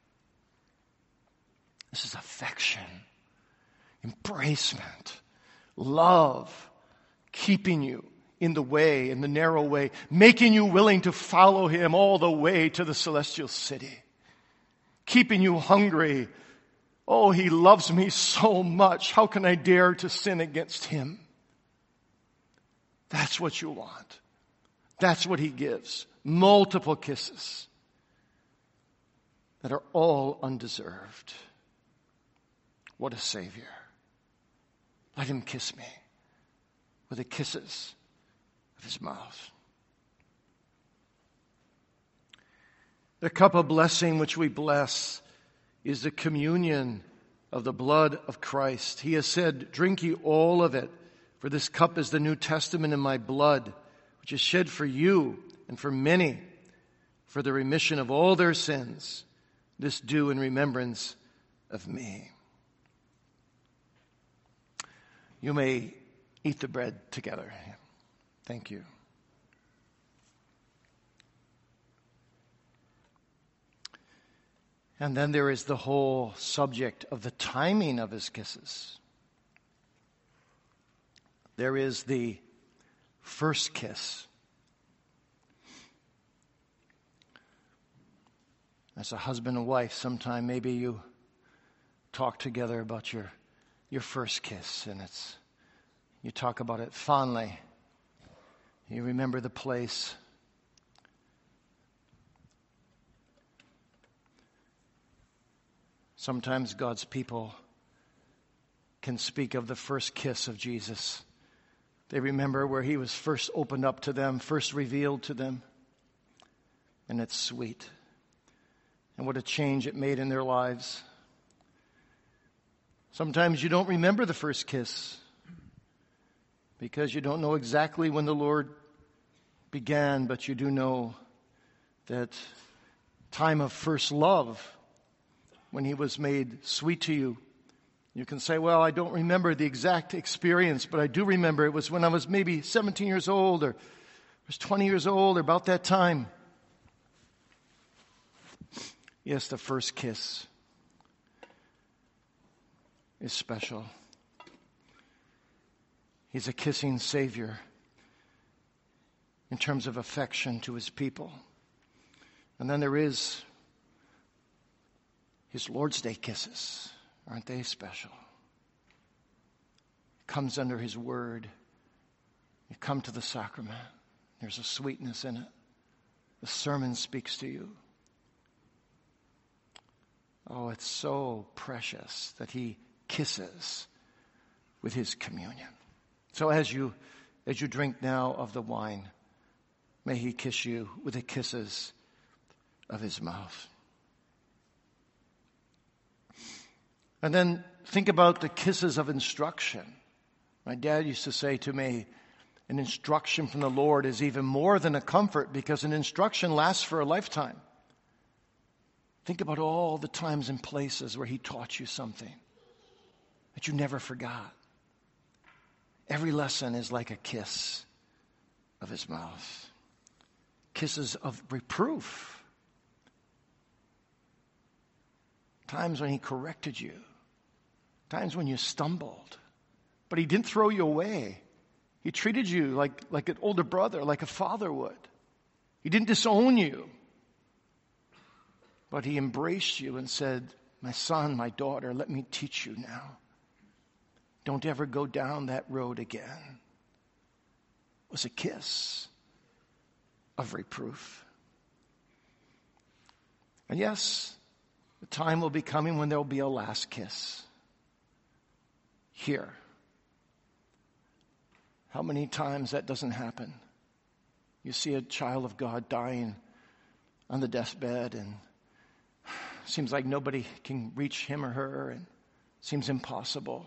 This is affection, embracement, love, keeping you in the way, in the narrow way, making you willing to follow him all the way to the celestial city, keeping you hungry. Oh, he loves me so much. How can I dare to sin against him? That's what you want. That's what he gives. Multiple kisses that are all undeserved. What a Savior. Let him kiss me with the kisses of his mouth. The cup of blessing which we bless is the communion of the blood of Christ. He has said, drink ye all of it, for this cup is the New Testament in my blood, which is shed for you and for many for the remission of all their sins. This do in remembrance of me. You may eat the bread together. Thank you. And then there is the whole subject of the timing of his kisses. there is the first kiss. As a husband and wife, sometime maybe you talk together about your your first kiss, and it's you talk about it fondly. You remember the place. Sometimes God's people can speak of the first kiss of Jesus. They remember where he was first opened up to them, first revealed to them. And it's sweet. And what a change it made in their lives. Sometimes you don't remember the first kiss because you don't know exactly when the Lord began, but you do know that time of first love, when he was made sweet to you. You can say, well, I don't remember the exact experience, but I do remember it was when I was maybe seventeen years old or I was twenty years old or about that time. Yes, the first kiss is special. He's a kissing Savior in terms of affection to his people. And then there is his Lord's Day kisses. Aren't they special? It comes under his word. You come to the sacrament. There's a sweetness in it. The sermon speaks to you. Oh, it's so precious that he kisses with his communion. So as you as you drink now of the wine, may he kiss you with the kisses of his mouth. And then think about the kisses of instruction. My dad used to say to me, an instruction from the Lord is even more than a comfort because an instruction lasts for a lifetime. Think about all the times and places where he taught you something that you never forgot. Every lesson is like a kiss of his mouth. Kisses of reproof. Times when he corrected you. Times when you stumbled. But he didn't throw you away. He treated you like, like an older brother, like a father would. He didn't disown you. But he embraced you and said, my son, my daughter, let me teach you now. Don't ever go down that road again. It was a kiss of reproof. And yes, the time will be coming when there will be a last kiss. Here. How many times that doesn't happen? You see a child of God dying on the deathbed and seems like nobody can reach him or her and seems impossible.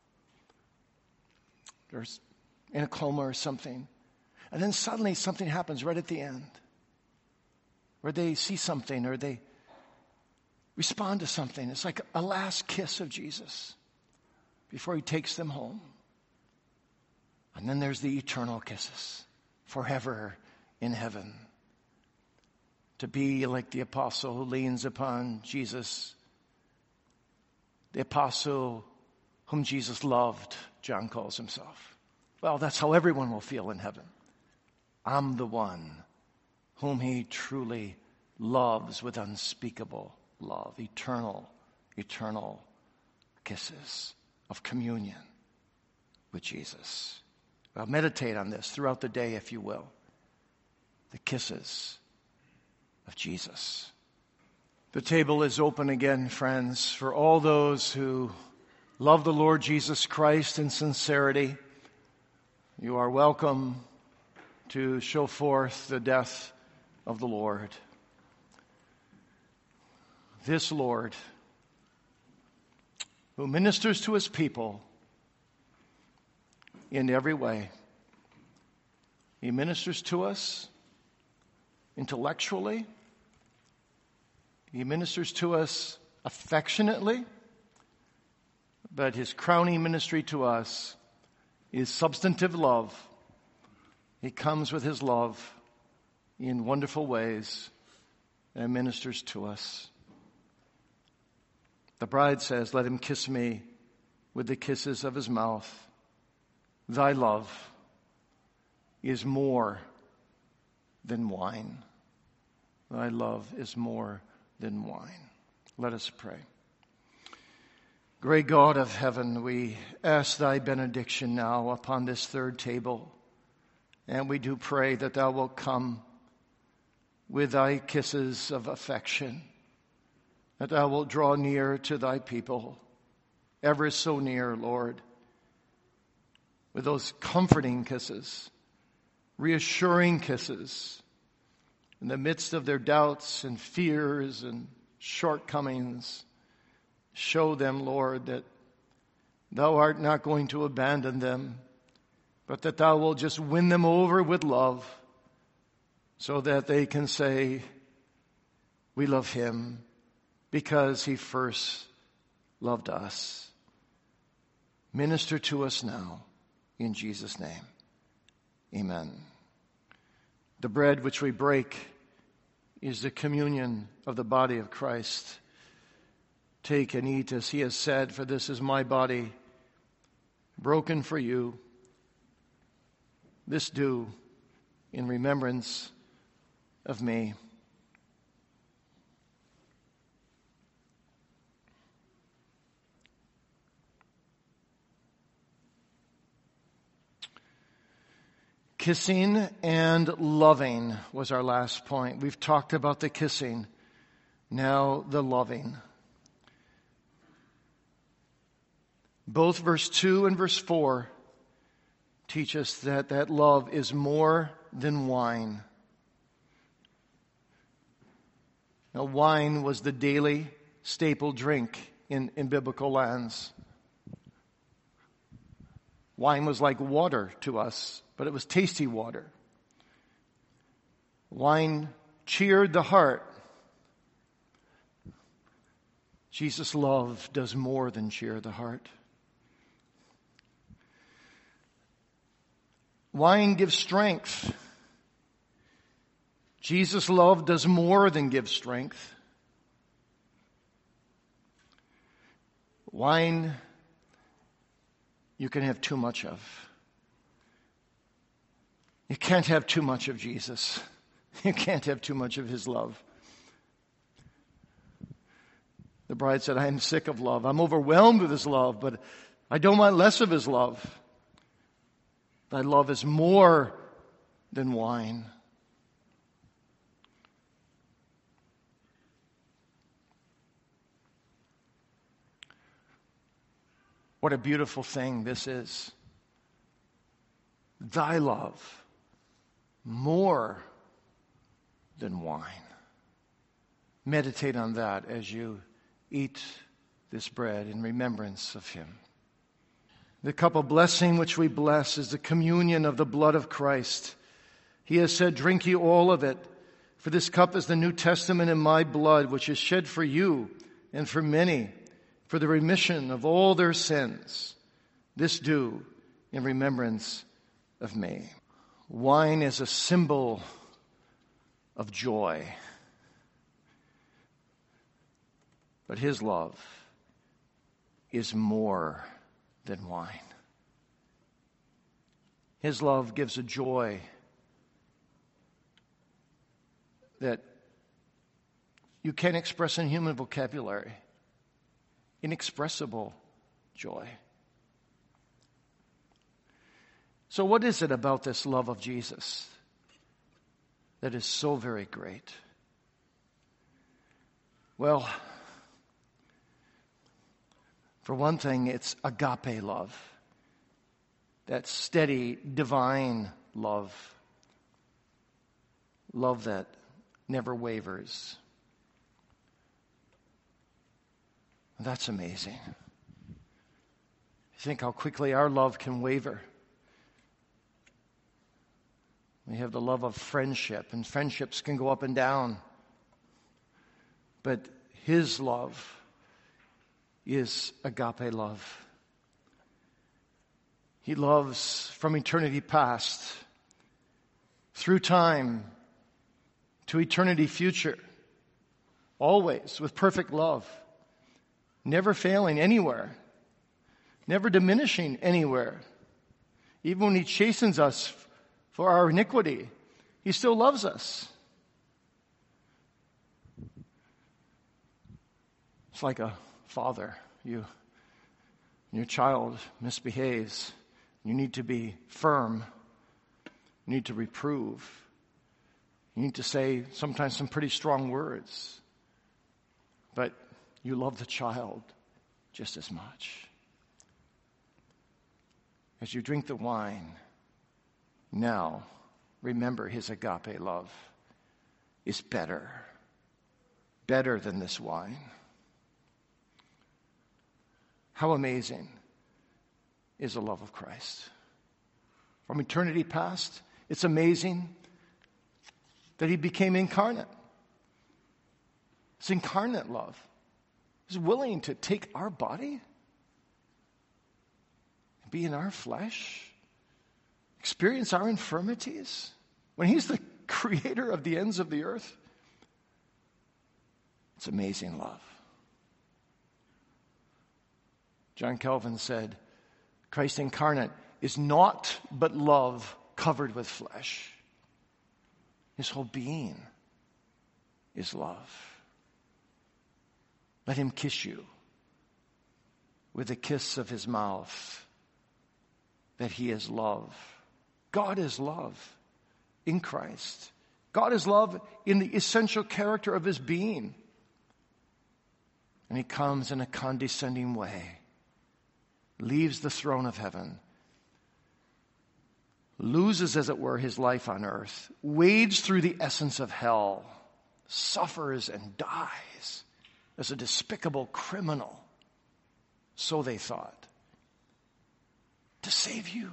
They're in a coma or something. And then suddenly something happens right at the end. Or they see something or they respond to something. It's like a last kiss of Jesus before he takes them home. And then there's the eternal kisses forever in heaven. To be like the apostle who leans upon Jesus. The apostle whom Jesus loved, John calls himself. Well, that's how everyone will feel in heaven. I'm the one whom he truly loves with unspeakable love. Eternal, eternal kisses of communion with Jesus. Well, meditate on this throughout the day, if you will. The kisses of Jesus. The table is open again, friends, for all those who love the Lord Jesus Christ in sincerity. You are welcome to show forth the death of the Lord. This Lord, who ministers to his people in every way. He ministers to us intellectually. He ministers to us affectionately. But his crowning ministry to us is substantive love. He comes with his love in wonderful ways and ministers to us. The bride says, let him kiss me with the kisses of his mouth, Thy love is more than wine. Thy love is more than wine. Let us pray. Great God of heaven, we ask thy benediction now upon this third table. And we do pray that thou wilt come with thy kisses of affection, that thou wilt draw near to thy people, ever so near, Lord, with those comforting kisses, reassuring kisses, in the midst of their doubts and fears and shortcomings. Show them, Lord, that thou art not going to abandon them, but that thou wilt just win them over with love so that they can say, we love him because he first loved us. Minister to us now in Jesus' name. Amen. The bread which we break is the communion of the body of Christ. Take and eat as he has said, for this is my body broken for you. This do in remembrance of me. Kissing and loving was our last point. We've talked about the kissing, now the loving. Both verse two and verse four teach us that that love is more than wine. Now, wine was the daily staple drink in, in biblical lands. Wine was like water to us, but it was tasty water. Wine cheered the heart. Jesus' love does more than cheer the heart. Wine gives strength. Jesus' love does more than give strength. Wine you can have too much of. You can't have too much of Jesus. You can't have too much of his love. The bride said, I am sick of love. I'm overwhelmed with his love, but I don't want less of his love. Thy love is more than wine. What a beautiful thing this is. Thy love more than wine. Meditate on that as you eat this bread in remembrance of him. The cup of blessing which we bless is the communion of the blood of Christ. He has said, drink ye all of it, for this cup is the New Testament in my blood, which is shed for you and for many, for the remission of all their sins. This do in remembrance of me. Wine is a symbol of joy. But his love is more than wine. His love gives a joy that you can't express in human vocabulary. Inexpressible joy. So what is it about this love of Jesus that is so very great? Well, for one thing, it's agape love. That steady, divine love. Love that never wavers. That's amazing. Think how quickly our love can waver. We have the love of friendship, and friendships can go up and down. But his love is agape love. He loves from eternity past, through time, to eternity future, always with perfect love, never failing anywhere, never diminishing anywhere. Even when he chastens us for our iniquity, he still loves us. It's like a father. You, your child misbehaves. You need to be firm. You need to reprove. You need to say sometimes some pretty strong words. But you love the child just as much. As you drink the wine, now remember his agape love is better, better than this wine. How amazing is the love of Christ. From eternity past, it's amazing that he became incarnate. It's incarnate love. He's willing to take our body, be in our flesh, experience our infirmities, when he's the creator of the ends of the earth. It's amazing love. John Calvin said, Christ incarnate is naught but love covered with flesh. His whole being is love. Let him kiss you with the kiss of his mouth, that he is love. God is love in Christ. God is love in the essential character of his being. And he comes in a condescending way, leaves the throne of heaven, loses, as it were, his life on earth, wades through the essence of hell, suffers and dies as a despicable criminal. So they thought. To save you.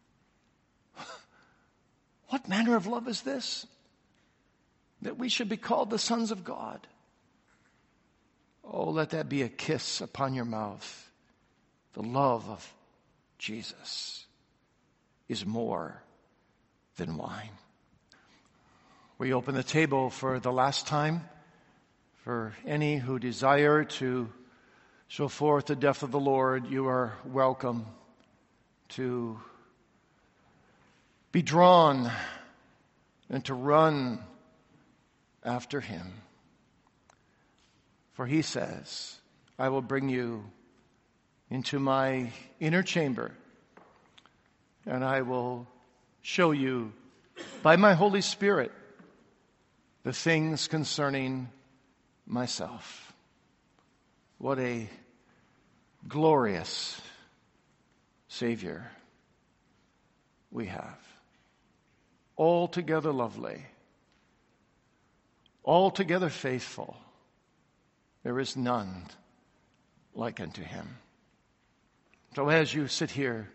What manner of love is this? That we should be called the sons of God. Oh, let that be a kiss upon your mouth. The love of Jesus is more than wine. We open the table for the last time for any who desire to show forth the death of the Lord. You are welcome to be drawn and to run after him. For he says, I will bring you into my inner chamber, and I will show you by my Holy Spirit the things concerning myself. What a glorious Savior we have. Altogether lovely. Altogether faithful. There is none like unto him. So as you sit here,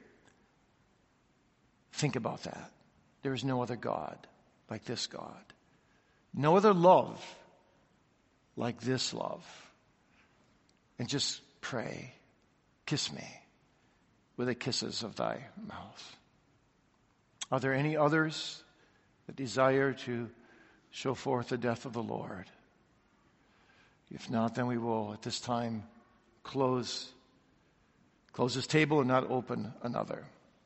think about that. There is no other God like this God. No other love like this love. And just pray, kiss me with the kisses of thy mouth. Are there any others that desire to show forth the death of the Lord? If not, then we will at this time close, close this table and not open another.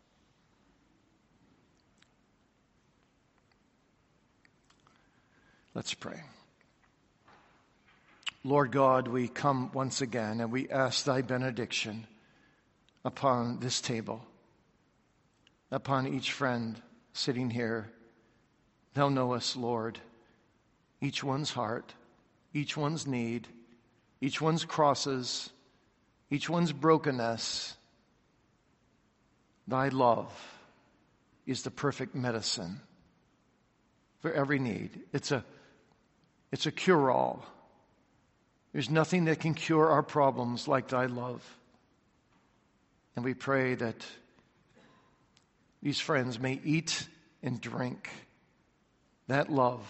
Let's pray. Lord God, we come once again and we ask thy benediction upon this table, upon each friend sitting here. Thou knowest, Lord, each one's heart, each one's need, each one's crosses, each one's brokenness. Thy love is the perfect medicine for every need. It's a, it's a cure-all. There's nothing that can cure our problems like thy love. And we pray that these friends may eat and drink that love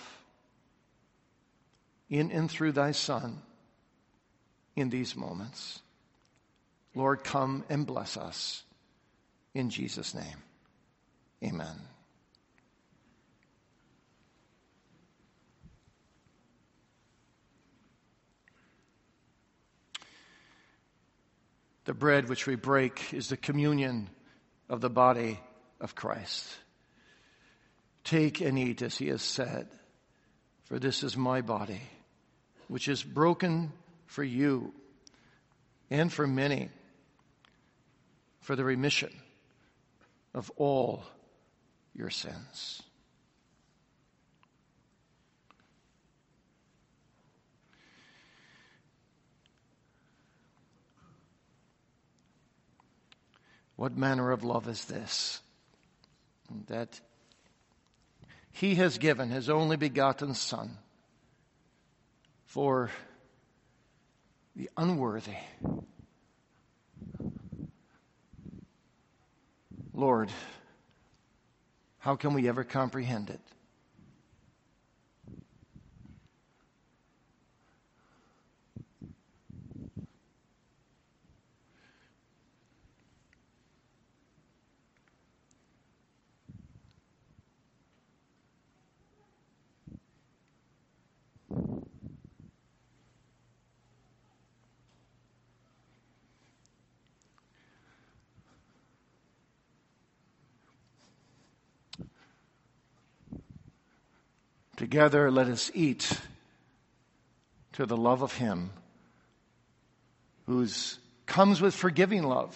in and through thy Son in these moments. Lord, come and bless us. In Jesus' name, amen. The bread which we break is the communion of the body of Christ. Take and eat, as he has said, for this is my body, which is broken for you and for many, for the remission of all your sins. What manner of love is this? That he has given his only begotten Son for the unworthy. Lord, how can we ever comprehend it? Together, let us eat to the love of him who comes with forgiving love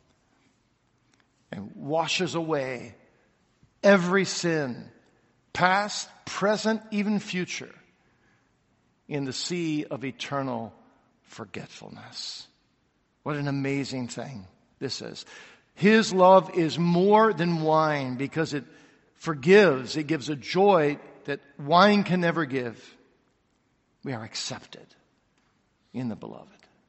and washes away every sin, past, present, even future, in the sea of eternal forgetfulness. What an amazing thing this is. His love is more than wine because it forgives. It gives a joy that wine can never give. We are accepted in the beloved.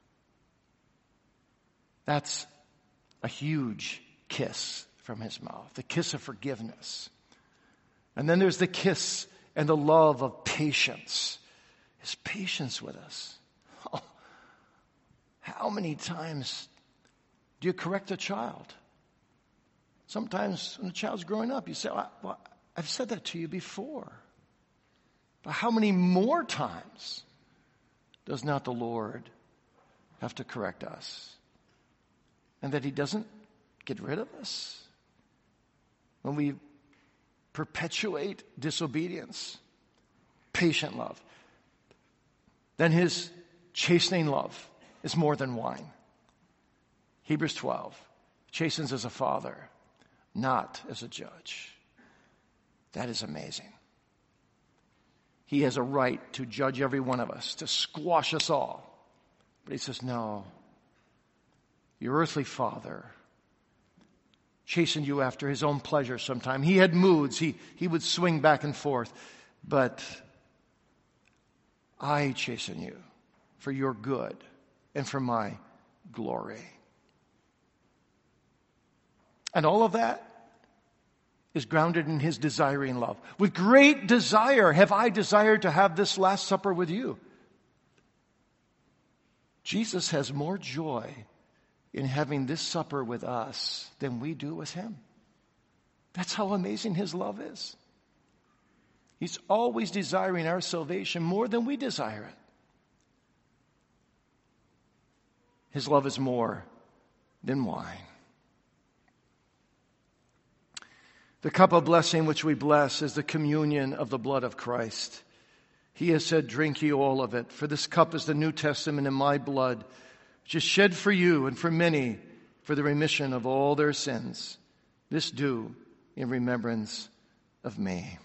That's a huge kiss from his mouth, the kiss of forgiveness. And then there's the kiss and the love of patience, his patience with us. Oh, how many times do you correct a child? Sometimes when a child's growing up, you say, well, I've said that to you before. But how many more times does not the Lord have to correct us? And that he doesn't get rid of us when we perpetuate disobedience, patient love. Then his chastening love is more than wine. Hebrews twelve, chastens as a father, not as a judge. That is amazing. He has a right to judge every one of us, to squash us all. But he says, no, your earthly father chastened you after his own pleasure sometime. He had moods. He, he would swing back and forth. But I chasten you for your good and for my glory. And all of that is grounded in his desiring love. With great desire have I desired to have this Last Supper with you. Jesus has more joy in having this supper with us than we do with him. That's how amazing his love is. He's always desiring our salvation more than we desire it. His love is more than wine. The cup of blessing which we bless is the communion of the blood of Christ. He has said, drink ye all of it, for this cup is the New Testament in my blood, which is shed for you and for many for the remission of all their sins. This do in remembrance of me.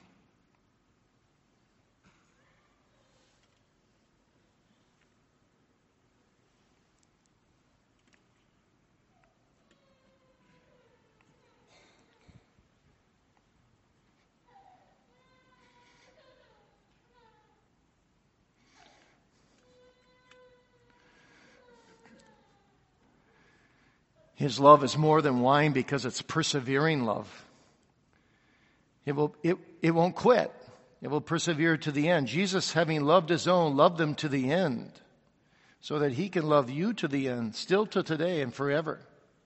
His love is more than wine because it's persevering love. It will, it, it won't quit. It will persevere to the end. Jesus, having loved his own, loved them to the end, so that he can love you to the end, still to today and forever.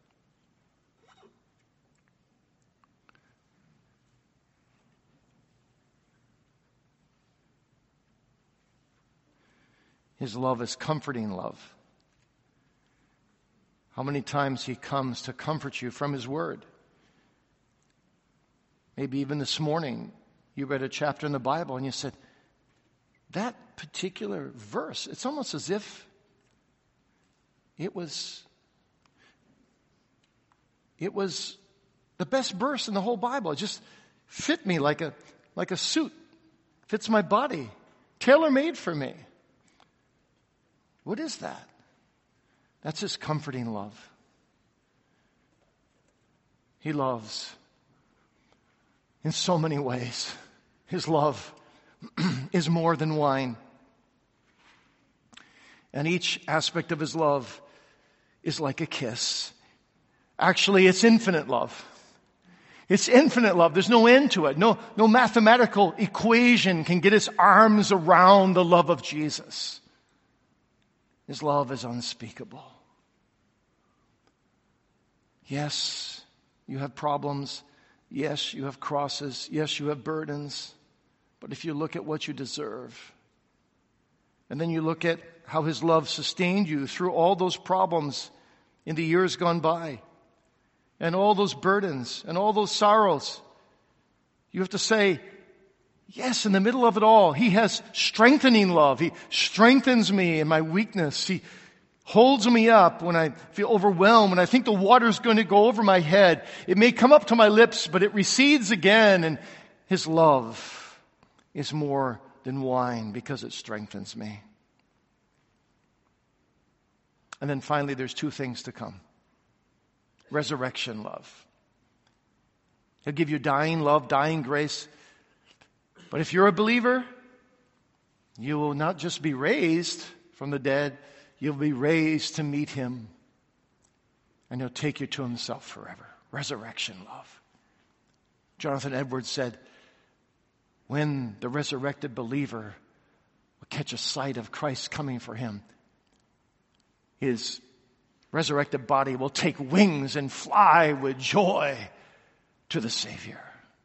His love is comforting love. How many times he comes to comfort you from his word. Maybe even this morning you read a chapter in the Bible and you said, that particular verse, it's almost as if it was, it was the best verse in the whole Bible. It just fit me like a, like a suit. Fits my body. Tailor-made for me. What is that? That's His comforting love. He loves in so many ways. His love is more than wine. And each aspect of His love is like a kiss. Actually, it's infinite love. It's infinite love. There's no end to it. No, no mathematical equation can get its arms around the love of Jesus. His love is unspeakable. Yes, you have problems. Yes, you have crosses. Yes, you have burdens. But if you look at what you deserve, and then you look at how His love sustained you through all those problems in the years gone by, and all those burdens and all those sorrows, you have to say, yes, in the middle of it all, He has strengthening love. He strengthens me in my weakness. He holds me up when I feel overwhelmed, when I think the water's going to go over my head. It may come up to my lips, but it recedes again, and His love is more than wine because it strengthens me. And then finally, there's two things to come. Resurrection love. He'll give you dying love, dying grace. But if you're a believer, you will not just be raised from the dead, you'll be raised to meet Him. And He'll take you to Himself forever. Resurrection love. Jonathan Edwards said, when the resurrected believer will catch a sight of Christ coming for him, his resurrected body will take wings and fly with joy to the Savior.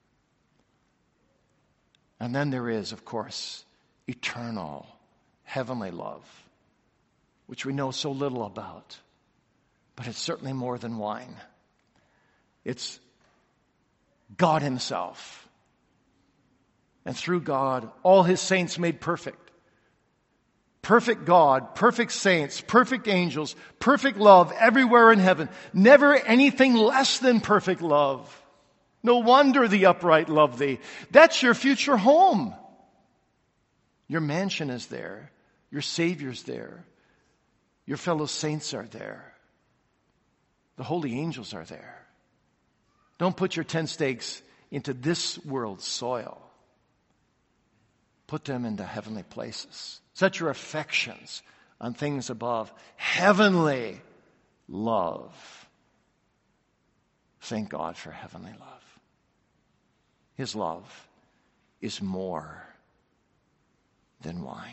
And then there is, of course, eternal, heavenly love, which we know so little about, but it's certainly more than wine. It's God Himself. And through God, all His saints made perfect. Perfect God, perfect saints, perfect angels, perfect love everywhere in heaven. Never anything less than perfect love. No wonder the upright love Thee. That's your future home. Your mansion is there. Your Savior's there. Your fellow saints are there. The holy angels are there. Don't put your tent stakes into this world's soil. Put them into heavenly places. Set your affections on things above. Heavenly love. Thank God for heavenly love. His love is more than wine.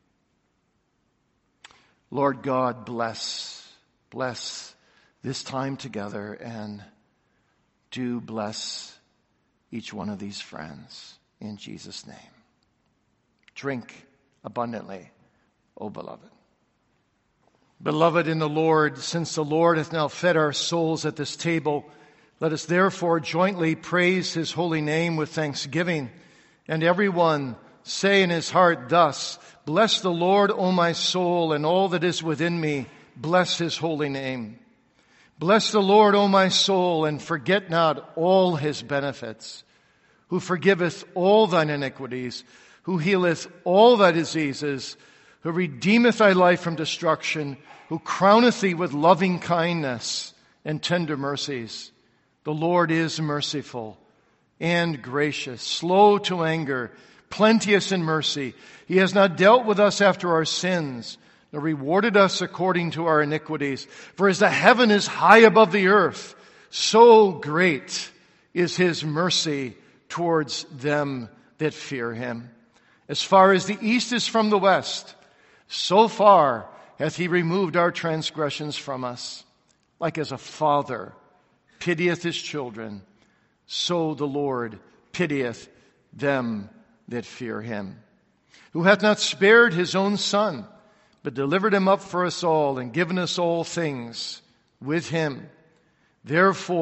Lord God, bless, bless this time together, and do bless each one of these friends in Jesus' name. Drink abundantly, O beloved. Beloved in the Lord, since the Lord hath now fed our souls at this table, let us therefore jointly praise His holy name with thanksgiving. And everyone say in his heart thus, bless the Lord, O my soul, and all that is within me, bless His holy name. Bless the Lord, O my soul, and forget not all His benefits, who forgiveth all thine iniquities, who healeth all thy diseases, who redeemeth thy life from destruction, who crowneth thee with loving kindness and tender mercies. The Lord is merciful and gracious, slow to anger, plenteous in mercy. He has not dealt with us after our sins, nor rewarded us according to our iniquities. For as the heaven is high above the earth, so great is His mercy towards them that fear Him. As far as the east is from the west, so far hath He removed our transgressions from us. Like as a father pitieth his children, so the Lord pitieth them that fear Him. Who hath not spared His own Son, but delivered Him up for us all, and given us all things with Him. Therefore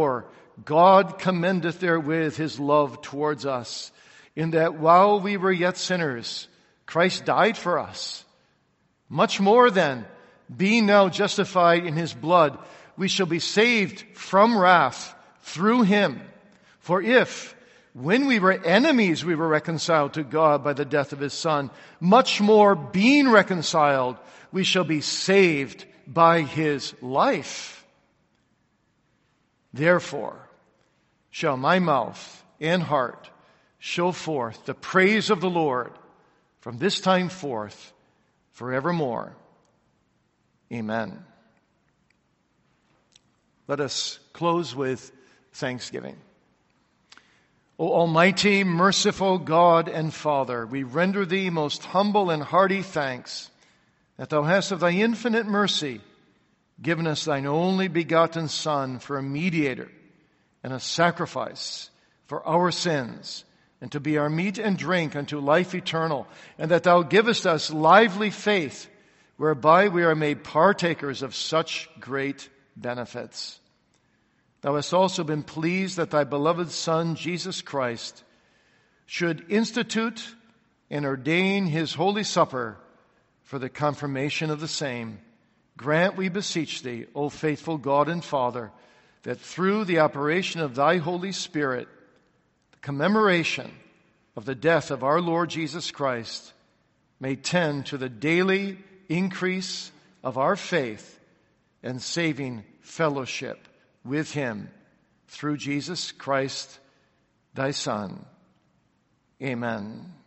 God commendeth therewith his love towards us, in that while we were yet sinners, Christ died for us. Much more then, being now justified in his blood, we shall be saved from wrath through him. For if, when we were enemies, we were reconciled to God by the death of his Son, much more being reconciled, we shall be saved by his life. Therefore, shall my mouth and heart show forth the praise of the Lord from this time forth forevermore. Amen. Let us close with thanksgiving. O Almighty, merciful God and Father, we render thee most humble and hearty thanks that thou hast of thy infinite mercy given us thine only begotten Son for a mediator and a sacrifice for our sins, and to be our meat and drink unto life eternal, and that thou givest us lively faith, whereby we are made partakers of such great benefits. Thou hast also been pleased that thy beloved Son, Jesus Christ, should institute and ordain his holy supper for the confirmation of the same. Grant, we beseech thee, O faithful God and Father, that through the operation of thy Holy Spirit, the commemoration of the death of our Lord Jesus Christ may tend to the daily increase of our faith and saving fellowship with him through Jesus Christ, thy Son. Amen.